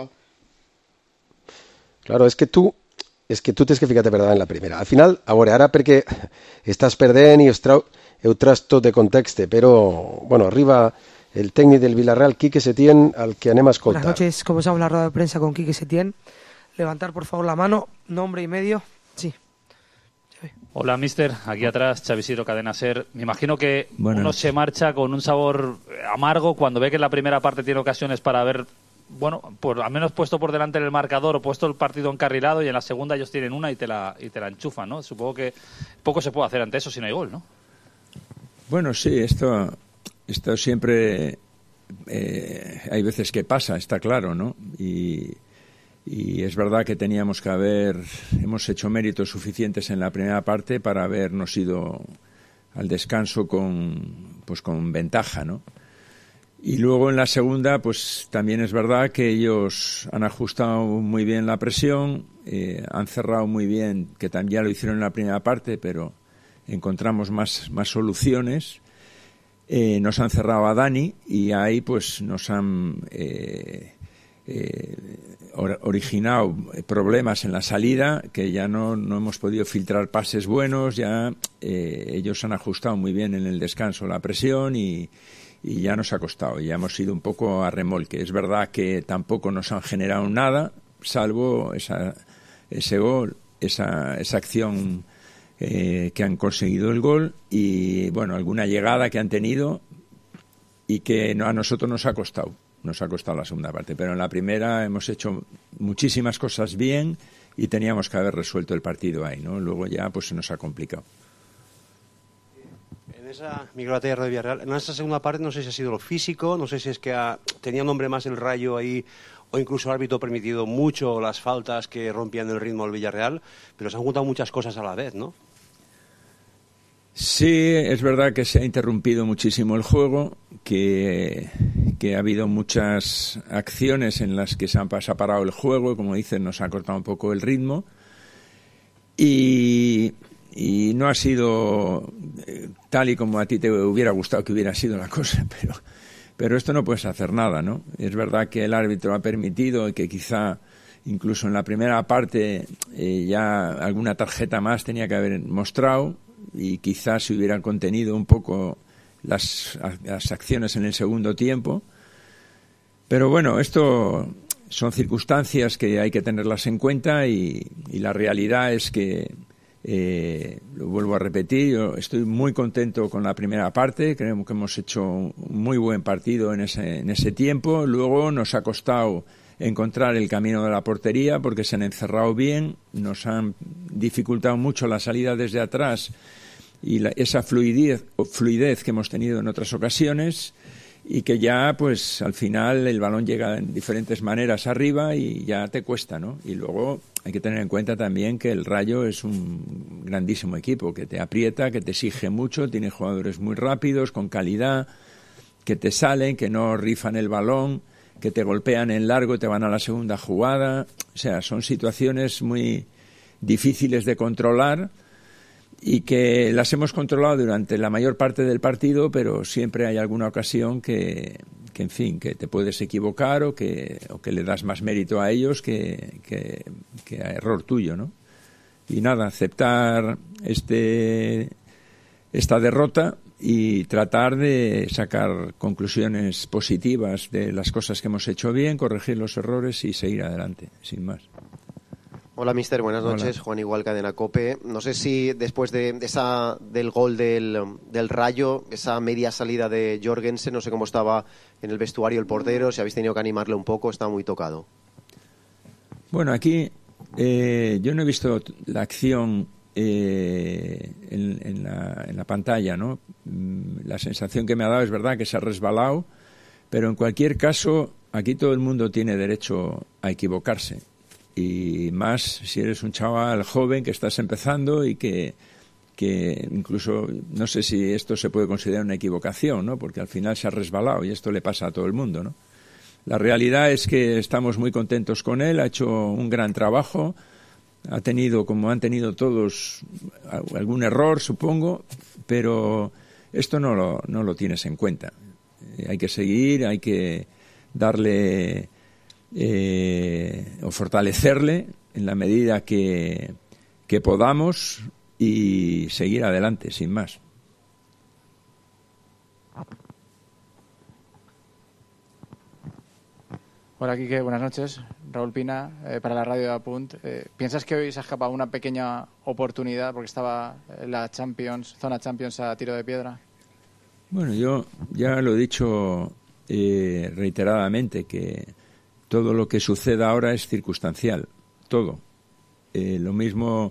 Claro, és que tu tens que ficar-te verdad en la primera. Al final, a veure, ara perquè estàs perdent i heu tras tot de context, però, bueno, arriba el técnico del Villarreal, Quique Setién, al que anem a escoltar. Buenas noches, comenzamos la rueda de prensa con Quique Setién. Levantar, por favor, la mano, nombre y medio. Sí. Hola, mister. Aquí atrás, Xavi Siro, Cadena Ser. Me imagino que uno se marcha con un sabor amargo cuando ve que en la primera parte tiene ocasiones para haber, bueno, pues al menos puesto por delante el marcador o puesto el partido encarrilado, y en la segunda ellos tienen una y te la enchufan, ¿no? Supongo que poco se puede hacer ante eso si no hay gol, ¿no? Bueno, sí, esto siempre hay veces que pasa, está claro, ¿no? Y es verdad que hemos hecho méritos suficientes en la primera parte para habernos ido al descanso con ventaja, ¿no? Y luego en la segunda, pues también es verdad que ellos han ajustado muy bien la presión, han cerrado muy bien, que también ya lo hicieron en la primera parte, pero encontramos más soluciones. Nos han cerrado a Dani y ahí pues nos han originado problemas en la salida, que ya no hemos podido filtrar pases buenos. Ya ellos han ajustado muy bien en el descanso la presión y ya nos ha costado, ya hemos ido un poco a remolque. Es verdad que tampoco nos han generado nada, salvo ese gol, esa acción que han conseguido el gol, y bueno, alguna llegada que han tenido y que a nosotros nos ha costado la segunda parte, pero en la primera hemos hecho muchísimas cosas bien y teníamos que haber resuelto el partido ahí, ¿no? Luego ya pues se nos ha complicado. En esa microbatalla de Villarreal, en esa segunda parte no sé si ha sido lo físico, no sé si es que tenía un hombre más el Rayo ahí, o incluso el árbitro ha permitido mucho las faltas que rompían el ritmo del Villarreal, pero se han juntado muchas cosas a la vez, ¿no? Sí, es verdad que se ha interrumpido muchísimo el juego, que ha habido muchas acciones en las que se ha parado el juego, como dicen, nos ha cortado un poco el ritmo, y no ha sido tal y como a ti te hubiera gustado que hubiera sido la cosa, pero esto no puedes hacer nada, ¿no? Es verdad que el árbitro ha permitido que quizá incluso en la primera parte ya alguna tarjeta más tenía que haber mostrado, y quizás se hubieran contenido un poco las acciones en el segundo tiempo, Pero bueno, esto son circunstancias que hay que tenerlas en cuenta y la realidad es que, lo vuelvo a repetir, yo estoy muy contento con la primera parte, creo que hemos hecho un muy buen partido en ese tiempo. Luego nos ha costado encontrar el camino de la portería porque se han encerrado bien, nos han dificultado mucho la salida desde atrás y esa fluidez que hemos tenido en otras ocasiones, y que ya pues al final el balón llega en diferentes maneras arriba y ya te cuesta, ¿no? Y luego hay que tener en cuenta también que el Rayo es un grandísimo equipo, que te aprieta, que te exige mucho, tiene jugadores muy rápidos, con calidad, que te salen, que no rifan el balón, que te golpean en largo y te van a la segunda jugada. O sea, son situaciones muy difíciles de controlar y que las hemos controlado durante la mayor parte del partido, pero siempre hay alguna ocasión que en fin, que te puedes equivocar o que le das más mérito a ellos que a error tuyo, ¿no? Y nada, aceptar esta derrota y tratar de sacar conclusiones positivas de las cosas que hemos hecho bien, corregir los errores y seguir adelante, sin más. Hola, mister, buenas noches. Juan Igual, Cadena COPE. No sé si después del gol del Rayo, esa media salida de Jorgensen, no sé cómo estaba en el vestuario el portero, si habéis tenido que animarle un poco, está muy tocado. Bueno, aquí yo no he visto la acción en la pantalla, ¿no? La sensación que me ha dado es verdad que se ha resbalado, pero en cualquier caso, aquí todo el mundo tiene derecho a equivocarse. Y más si eres un chaval joven que estás empezando y que incluso no sé si esto se puede considerar una equivocación, ¿no? Porque al final se ha resbalado y esto le pasa a todo el mundo, ¿no? La realidad es que estamos muy contentos con él, ha hecho un gran trabajo, ha tenido, como han tenido todos, algún error, supongo, pero esto no lo tienes en cuenta. Hay que seguir, hay que darle o fortalecerle en la medida que podamos y seguir adelante, sin más. Hola, Quique, buenas noches. Raúl Pina, para la radio de Apunt. ¿Piensas que hoy se ha escapado una pequeña oportunidad porque estaba la zona Champions a tiro de piedra? Bueno, yo ya lo he dicho reiteradamente, que todo lo que suceda ahora es circunstancial, todo. Lo mismo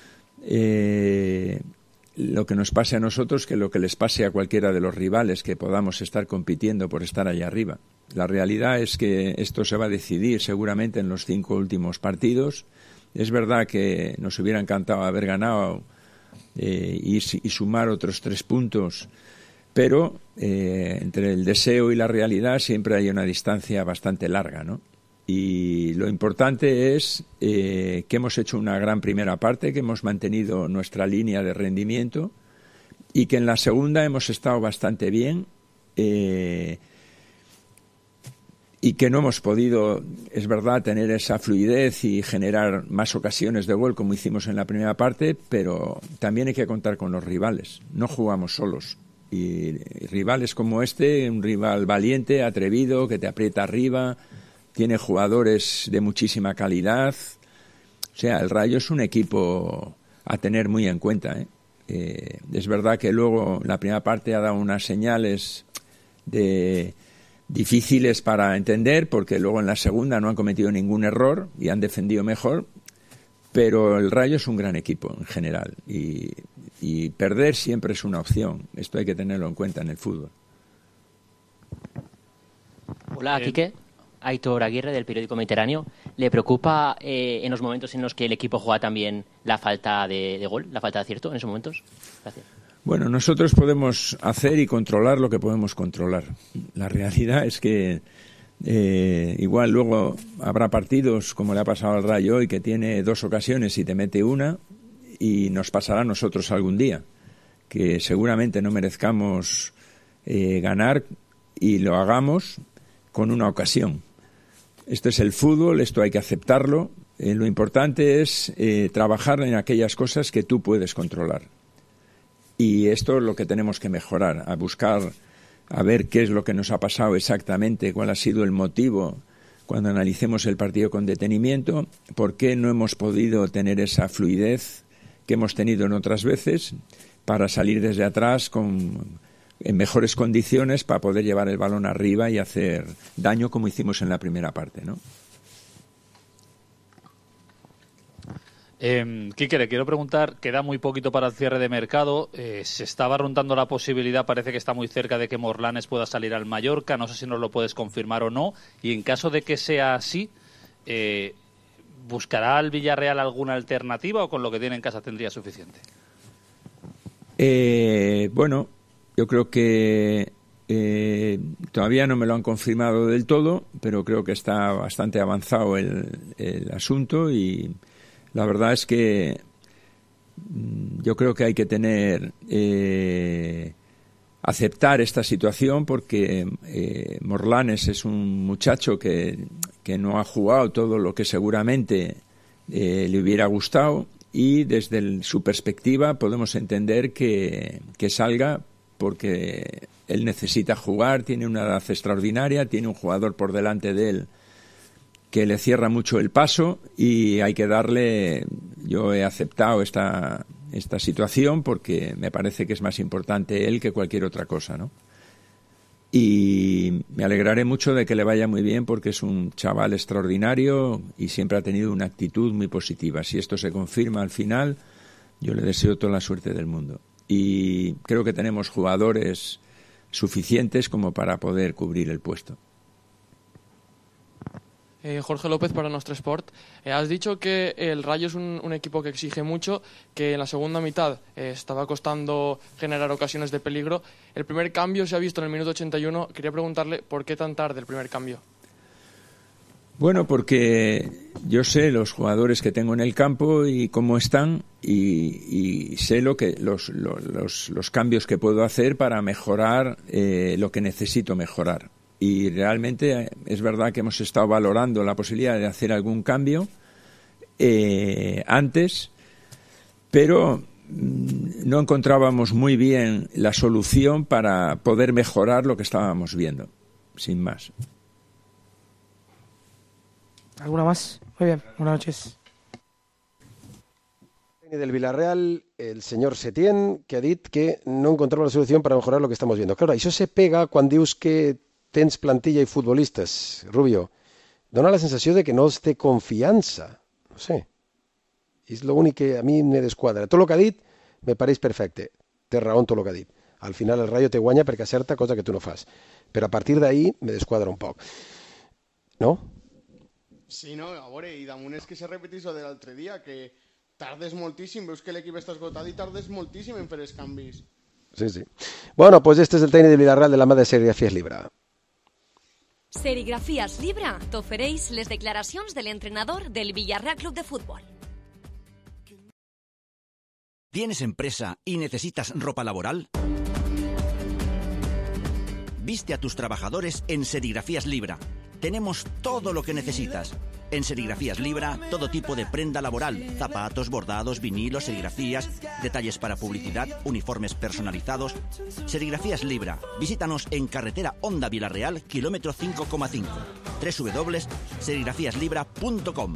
lo que nos pase a nosotros que lo que les pase a cualquiera de los rivales que podamos estar compitiendo por estar allá arriba. La realidad es que esto se va a decidir seguramente en los 5 últimos partidos. Es verdad que nos hubiera encantado haber ganado y sumar otros 3 puntos, pero entre el deseo y la realidad siempre hay una distancia bastante larga, ¿no? Y lo importante es que hemos hecho una gran primera parte, que hemos mantenido nuestra línea de rendimiento y que en la segunda hemos estado bastante bien y que no hemos podido, es verdad, tener esa fluidez y generar más ocasiones de gol como hicimos en la primera parte, pero también hay que contar con los rivales. No jugamos solos. Y rivales como este, un rival valiente, atrevido, que te aprieta arriba, tiene jugadores de muchísima calidad. O sea, el Rayo es un equipo a tener muy en cuenta, ¿eh? Es verdad que luego la primera parte ha dado unas señales difíciles para entender, porque luego en la segunda no han cometido ningún error y han defendido mejor, pero el Rayo es un gran equipo en general y perder siempre es una opción. Esto hay que tenerlo en cuenta en el fútbol. Hola, Quique. Aitor Aguirre, del periódico Mediterráneo. ¿Le preocupa en los momentos en los que el equipo juega también la falta de gol, la falta de acierto en esos momentos? Gracias. Bueno, nosotros podemos hacer y controlar lo que podemos controlar. La realidad es que igual luego habrá partidos, como le ha pasado al Rayo hoy, que tiene 2 ocasiones y te mete una, y nos pasará a nosotros algún día, que seguramente no merezcamos ganar y lo hagamos con una ocasión. Esto es el fútbol, esto hay que aceptarlo. Lo importante es trabajar en aquellas cosas que tú puedes controlar. Y esto es lo que tenemos que mejorar, a buscar a ver qué es lo que nos ha pasado exactamente, cuál ha sido el motivo cuando analicemos el partido con detenimiento, por qué no hemos podido tener esa fluidez que hemos tenido en otras veces para salir desde atrás en mejores condiciones para poder llevar el balón arriba y hacer daño como hicimos en la primera parte, ¿no? Quique, le quiero preguntar, queda muy poquito para el cierre de mercado, se estaba rondando la posibilidad, parece que está muy cerca de que Morlanes pueda salir al Mallorca, no sé si nos lo puedes confirmar o no, y en caso de que sea así, ¿buscará el Villarreal alguna alternativa o con lo que tiene en casa tendría suficiente? Bueno, yo creo que todavía no me lo han confirmado del todo, pero creo que está bastante avanzado el asunto y la verdad es que yo creo que hay que aceptar esta situación porque Morlanes es un muchacho que no ha jugado todo lo que seguramente le hubiera gustado y desde su perspectiva podemos entender que salga porque él necesita jugar, tiene una edad extraordinaria, tiene un jugador por delante de él que le cierra mucho el paso y hay que darle, yo he aceptado esta situación porque me parece que es más importante él que cualquier otra cosa, ¿no? Y me alegraré mucho de que le vaya muy bien porque es un chaval extraordinario y siempre ha tenido una actitud muy positiva. Si esto se confirma al final, yo le deseo toda la suerte del mundo. Y creo que tenemos jugadores suficientes como para poder cubrir el puesto. Jorge López para Nostra Sport. Has dicho que el Rayo es un equipo que exige mucho, que en la segunda mitad estaba costando generar ocasiones de peligro. El primer cambio se ha visto en el minuto 81. Quería preguntarle por qué tan tarde el primer cambio. Bueno, porque yo sé los jugadores que tengo en el campo y cómo están y sé los cambios que puedo hacer para mejorar lo que necesito mejorar. Y realmente es verdad que hemos estado valorando la posibilidad de hacer algún cambio antes, pero no encontrábamos muy bien la solución para poder mejorar lo que estábamos viendo, sin más. ¿Alguna más? Muy bien, buenas noches. Del Villarreal, el señor Setién, que ha dit que no encontraba la solución para mejorar lo que estamos viendo. Claro, això se pega quan dius que tens plantilla i futbolistes, Rubio. Dona la sensació de que no es té confiança. No sé. És l'únic que a mi me desquadra. Tot el que ha dit me pareix perfecte. Té raó en tot el que ha dit. Al final el Rayo te guanya perquè acerta, cosa que tu no fas. Però a partir d'ahí me desquadra un poc. No? Sí, no, a veure, i damunt és que se repetís lo de l'altre dia, que tardes moltíssim, veus que l'equip està esgotat i tardes moltíssim en fer els canvis. Sí, sí. Bueno, pues este es el técnico de Villarreal de la mà de Serigrafías Libra. Serigrafías Libra t'ofereix les declaracions de l'entrenador del Villarreal Club de Fútbol. ¿Tienes empresa y necesitas ropa laboral? Viste a tus trabajadores en Serigrafías Libra. Tenemos todo lo que necesitas. En Serigrafías Libra, todo tipo de prenda laboral, zapatos, bordados, vinilos, serigrafías, detalles para publicidad, uniformes personalizados. Serigrafías Libra. Visítanos en carretera Honda Villarreal, kilómetro 5,5. www.serigrafíaslibra.com.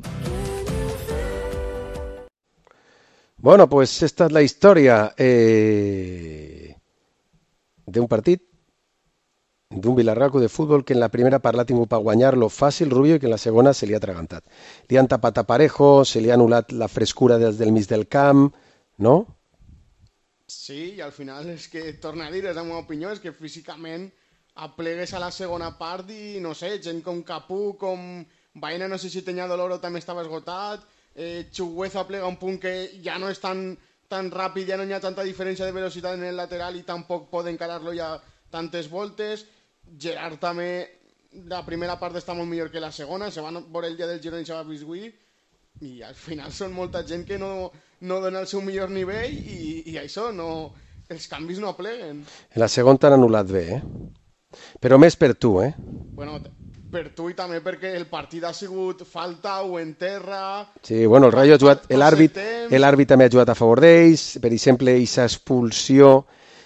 Bueno, pues esta es la historia de un partit d'un Villarreal Club de Futbol que en la primera part l'ha tingut per guanyar-lo fàcil, Rubio, i que en la segona se li ha atragantat. Li han tapat a Parejo, se li ha anul·lat la frescura des del mig del camp, no? Sí, i al final és que, torna a dir, és la meva opinió, és que físicament aplegues a la segona part i, no sé, gent com Capú, com Baena, no sé si tenia dolor o també estava esgotat, Chugueza plega un punt que ja no és tan ràpid, ja no hi ha tanta diferència de velocitat en el lateral i tampoc pot encarar-lo ja tantes voltes. Gerard també, la primera part està molt millor que la segona, se van veure el dia del Girona i se va biscuir, i al final són molta gent que no dona el seu millor nivell i això, els canvis no apleguen. En la segona t'han anul·lat bé, però més per tu, Bueno, per tu i també perquè el partit ha sigut falta o en terra. Sí, bueno, el Rayo ha jugat, l'àrbit també ha jugat a favor d'ells, per exemple, aquesta expulsió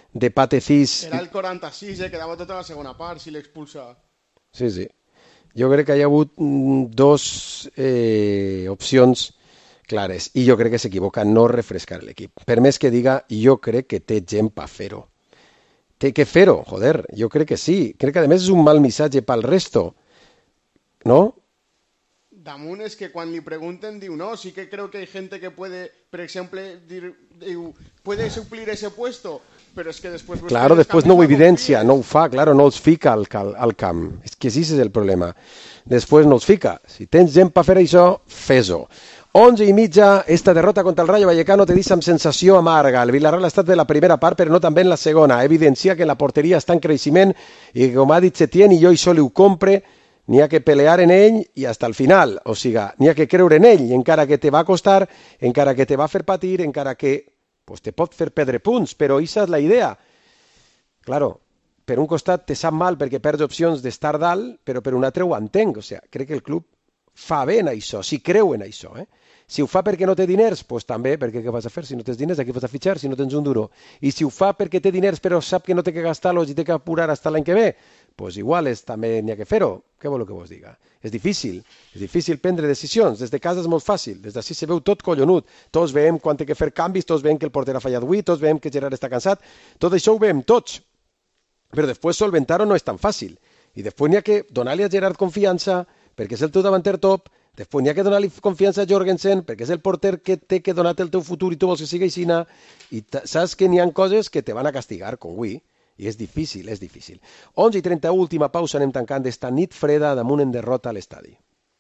de Patecís. Era el 46, quedava tota la segona part, si l'expulsa. Sí, sí. Jo crec que hi ha hagut dos opcions clares, i jo crec que s'equivoca no refrescar l'equip. Per més que diga, jo crec que té gent per fer-ho. Té que fer-ho, joder, jo crec que sí. Crec que a més és un mal missatge pel resto, no? Damunt és que quan li pregunten diu no, sí que creo que hay gente que puede, per exemple, puede suplir ese puesto, però és que després... Claro, després no ho evidencia, no ho fa, claro, no els fica al camp. És que sí, ese és el problema. Després no els fica. Si tens gent per fer això, fes-ho. 11:30, esta derrota contra el Rayo Vallecano te deixa amb sensació amarga. El Villarreal ha estat de la primera part, però no també en la segona. Evidencia que la porteria està en creixement i, com ha dit Setién, i jo això li ho compre, n'hi ha que pelear en ell i fins al final. O sigui, n'hi ha que creure en ell, encara que te va costar, encara que te va fer patir, encara que pues, te pot fer perdre punts, però aquesta és la idea. Claro, per un costat te sap mal perquè perds opcions d'estar dalt, però per un altre ho entenc. O sigui, crec que el club fa bé en això, si creu en això. Si ho fa perquè no té diners, doncs també, perquè què vas a fer? Si no tens diners, aquí vas a fitxar, si no tens un duro. I si ho fa perquè té diners però sap que no té que gastar-los i té que apurar fins l'any que ve, doncs igual també n'hi ha que fer-ho. Què vol que vos diga? És difícil prendre decisions. Des de casa és molt fàcil, des d'ací se veu tot collonut. Tots veiem quan té que fer canvis, tots veiem que el porter ha fallat avui, tots veiem que Gerard està cansat, tot això ho veiem tots. Però després solventar-ho no és tan fàcil. I després n'hi ha que donar-li a Gerard confiança, perquè és el teu davanter top, després n'hi ha que donar-li confiança a Jorgensen, perquè és el porter que té que donar-te el teu futur i tu vols que sigui així, i saps que n'hi ha coses que te van a castigar, com avui, i és difícil. 11:31, última pausa, anem tancant esta nit freda damunt en derrota a l'estadi.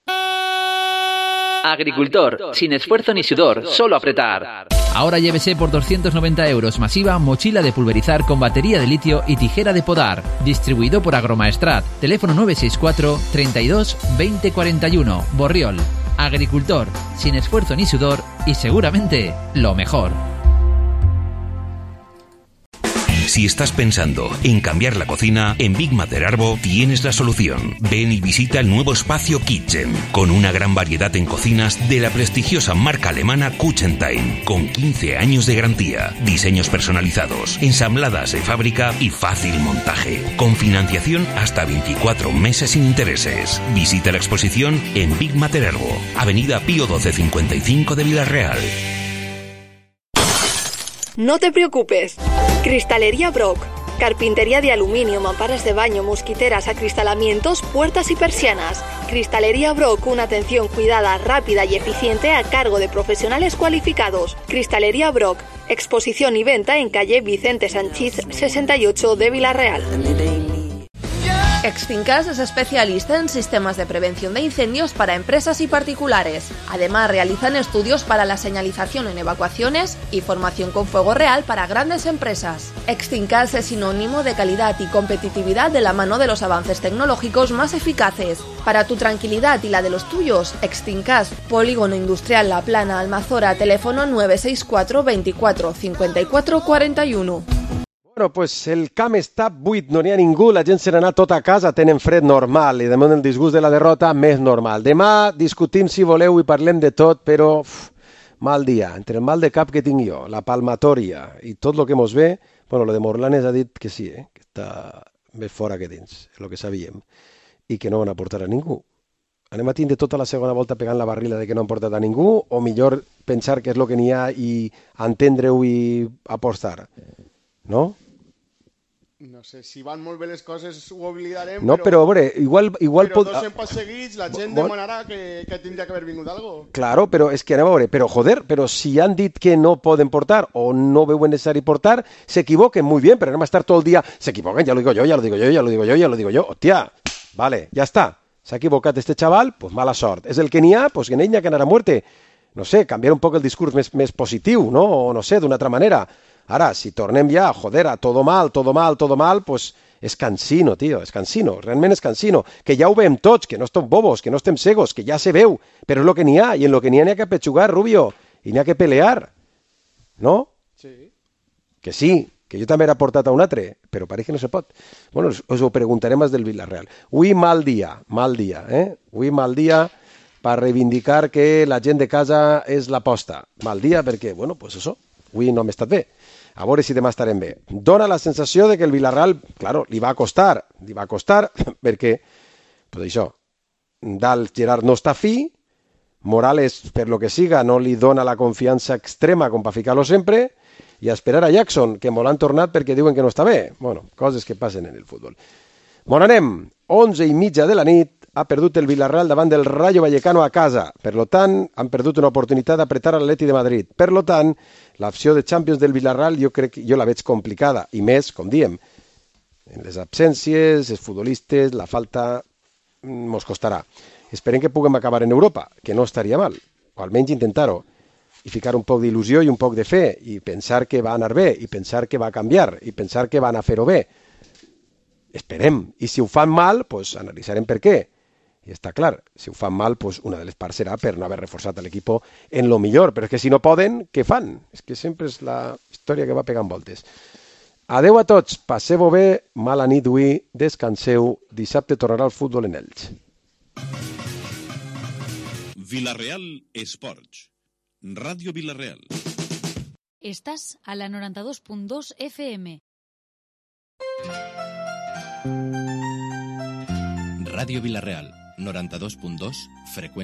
Agricultor, sin esfuerzo ni sudor, solo apretar. Ahora llévese por 290 € masiva mochila de pulverizar con batería de litio y tijera de podar. Distribuido por Agromaestrat. Teléfono 964 32 20 41. Borriol. Agricultor, sin esfuerzo ni sudor y seguramente lo mejor. Si estás pensando en cambiar la cocina, en Big Mater Arbo tienes la solución. Ven y visita el nuevo espacio Kitchen, con una gran variedad en cocinas de la prestigiosa marca alemana Kuchentime, con 15 años de garantía, diseños personalizados, ensambladas de fábrica y fácil montaje, con financiación hasta 24 meses sin intereses. Visita la exposición en Big Mater Arbo, Avenida Pío 1255 de Villarreal. No te preocupes. Cristalería Brock. Carpintería de aluminio, mamparas de baño, mosquiteras, acristalamientos, puertas y persianas. Cristalería Brock, una atención cuidada, rápida y eficiente a cargo de profesionales cualificados. Cristalería Brock. Exposición y venta en calle Vicente Sanchís 68 de Villarreal. Extincas es especialista en sistemas de prevención de incendios para empresas y particulares. Además, realizan estudios para la señalización en evacuaciones y formación con fuego real para grandes empresas. Extincas es sinónimo de calidad y competitividad de la mano de los avances tecnológicos más eficaces. Para tu tranquilidad y la de los tuyos, Extincas, Polígono Industrial La Plana, Almazora, teléfono 964 24 54 41. Bueno, pues el camp està buit, no n'hi ha ningú, la gent se n'ha anat tota a casa, tenen fred normal i damunt el disgust de la derrota més normal. Demà discutim si voleu i parlem de tot, però mal dia, entre el mal de cap que tinc jo, la palmatòria i tot el que mos ve, bueno, lo de Morlanes ha dit que sí, que està més fora que dins, és el que sabíem, i que no van a portar a ningú. Anem a tindre tota la segona volta pegant la barrila de que no han portat a ningú, o millor pensar que és el que n'hi ha i entendre-ho i apostar, no? No sé, si van molt bé les coses ho oblidarem, no, però a veure, igual però dos empats seguits la gent demanarà que tindria que haver vingut algo. Claro, però és que anem a veure, però joder, però si han dit que no poden portar o no veuen necessari portar, s'equivoquen muy bien, però anem a estar tot el dia, s'equivoquen, ya lo digo yo, hòstia, vale, ja està, s'ha equivocat este chaval, pues mala sort, és el que n'hi ha, pues que n'hi ha que anar a muerte, no sé, canviar un poc el discurs més positiu, no? O no sé, d'una altra manera. Ara, si tornem ja, joder, a todo mal, pues és cansino, tio, és cansino, realment és cansino, que ja ho veiem tots, que no estem bobos, que no estem cegos, que ja se veu, però és el que n'hi ha, i en el que n'hi ha que pechugar, Rubio, i n'hi ha que pelear, no? Sí. Que sí, que jo també era portat a un altre, però pareix que no se pot. Bueno, us ho preguntaré més del Villarreal. Avui mal dia, avui mal dia per reivindicar que la gent de casa és l'aposta. Mal dia perquè, bueno, pues això, avui no hem estat bé. a veure si demà estarem bé. Dona la sensació de que el Villarreal, claro, li va costar perquè, pues això, dalt Gerard no està fi, Morales, per lo que siga, no li dona la confiança extrema com per ficar-lo sempre, i a esperar a Jackson, que me l'han tornat perquè diuen que no està bé. Bueno, coses que passen en el futbol. Bon, anem. 11:30 de la nit, ha perdut el Villarreal davant del Rayo Vallecano a casa. Per lo tant, han perdut una oportunitat d'apretar l'Atleti de Madrid. Per lo tant, l'opció de Champions del Villarreal jo la veig complicada. I més, com diem, en les absències, els futbolistes, la falta mos costarà. Esperem que puguem acabar en Europa, que no estaria mal, o almenys intentar-ho, i ficar un poc d'il·lusió i un poc de fe, i pensar que va anar bé, i pensar que va canviar, i pensar que van a fer-ho bé. Esperem. I si ho fan mal, pues analitzarem per què. I està clar, si ho fan mal, pues una de les parts serà per no haver reforçat l'equip en lo millor. Però és que si no poden, què fan? És que sempre és la història que va pegant voltes. Adeu a tots, passeu-ho bé, mala nit avui, descanseu, dissabte tornarà el futbol en Elx. Villarreal Esports, Radio Villarreal. Estás a la 92.2 FM. Radio Villarreal, 92.2, frecuencia.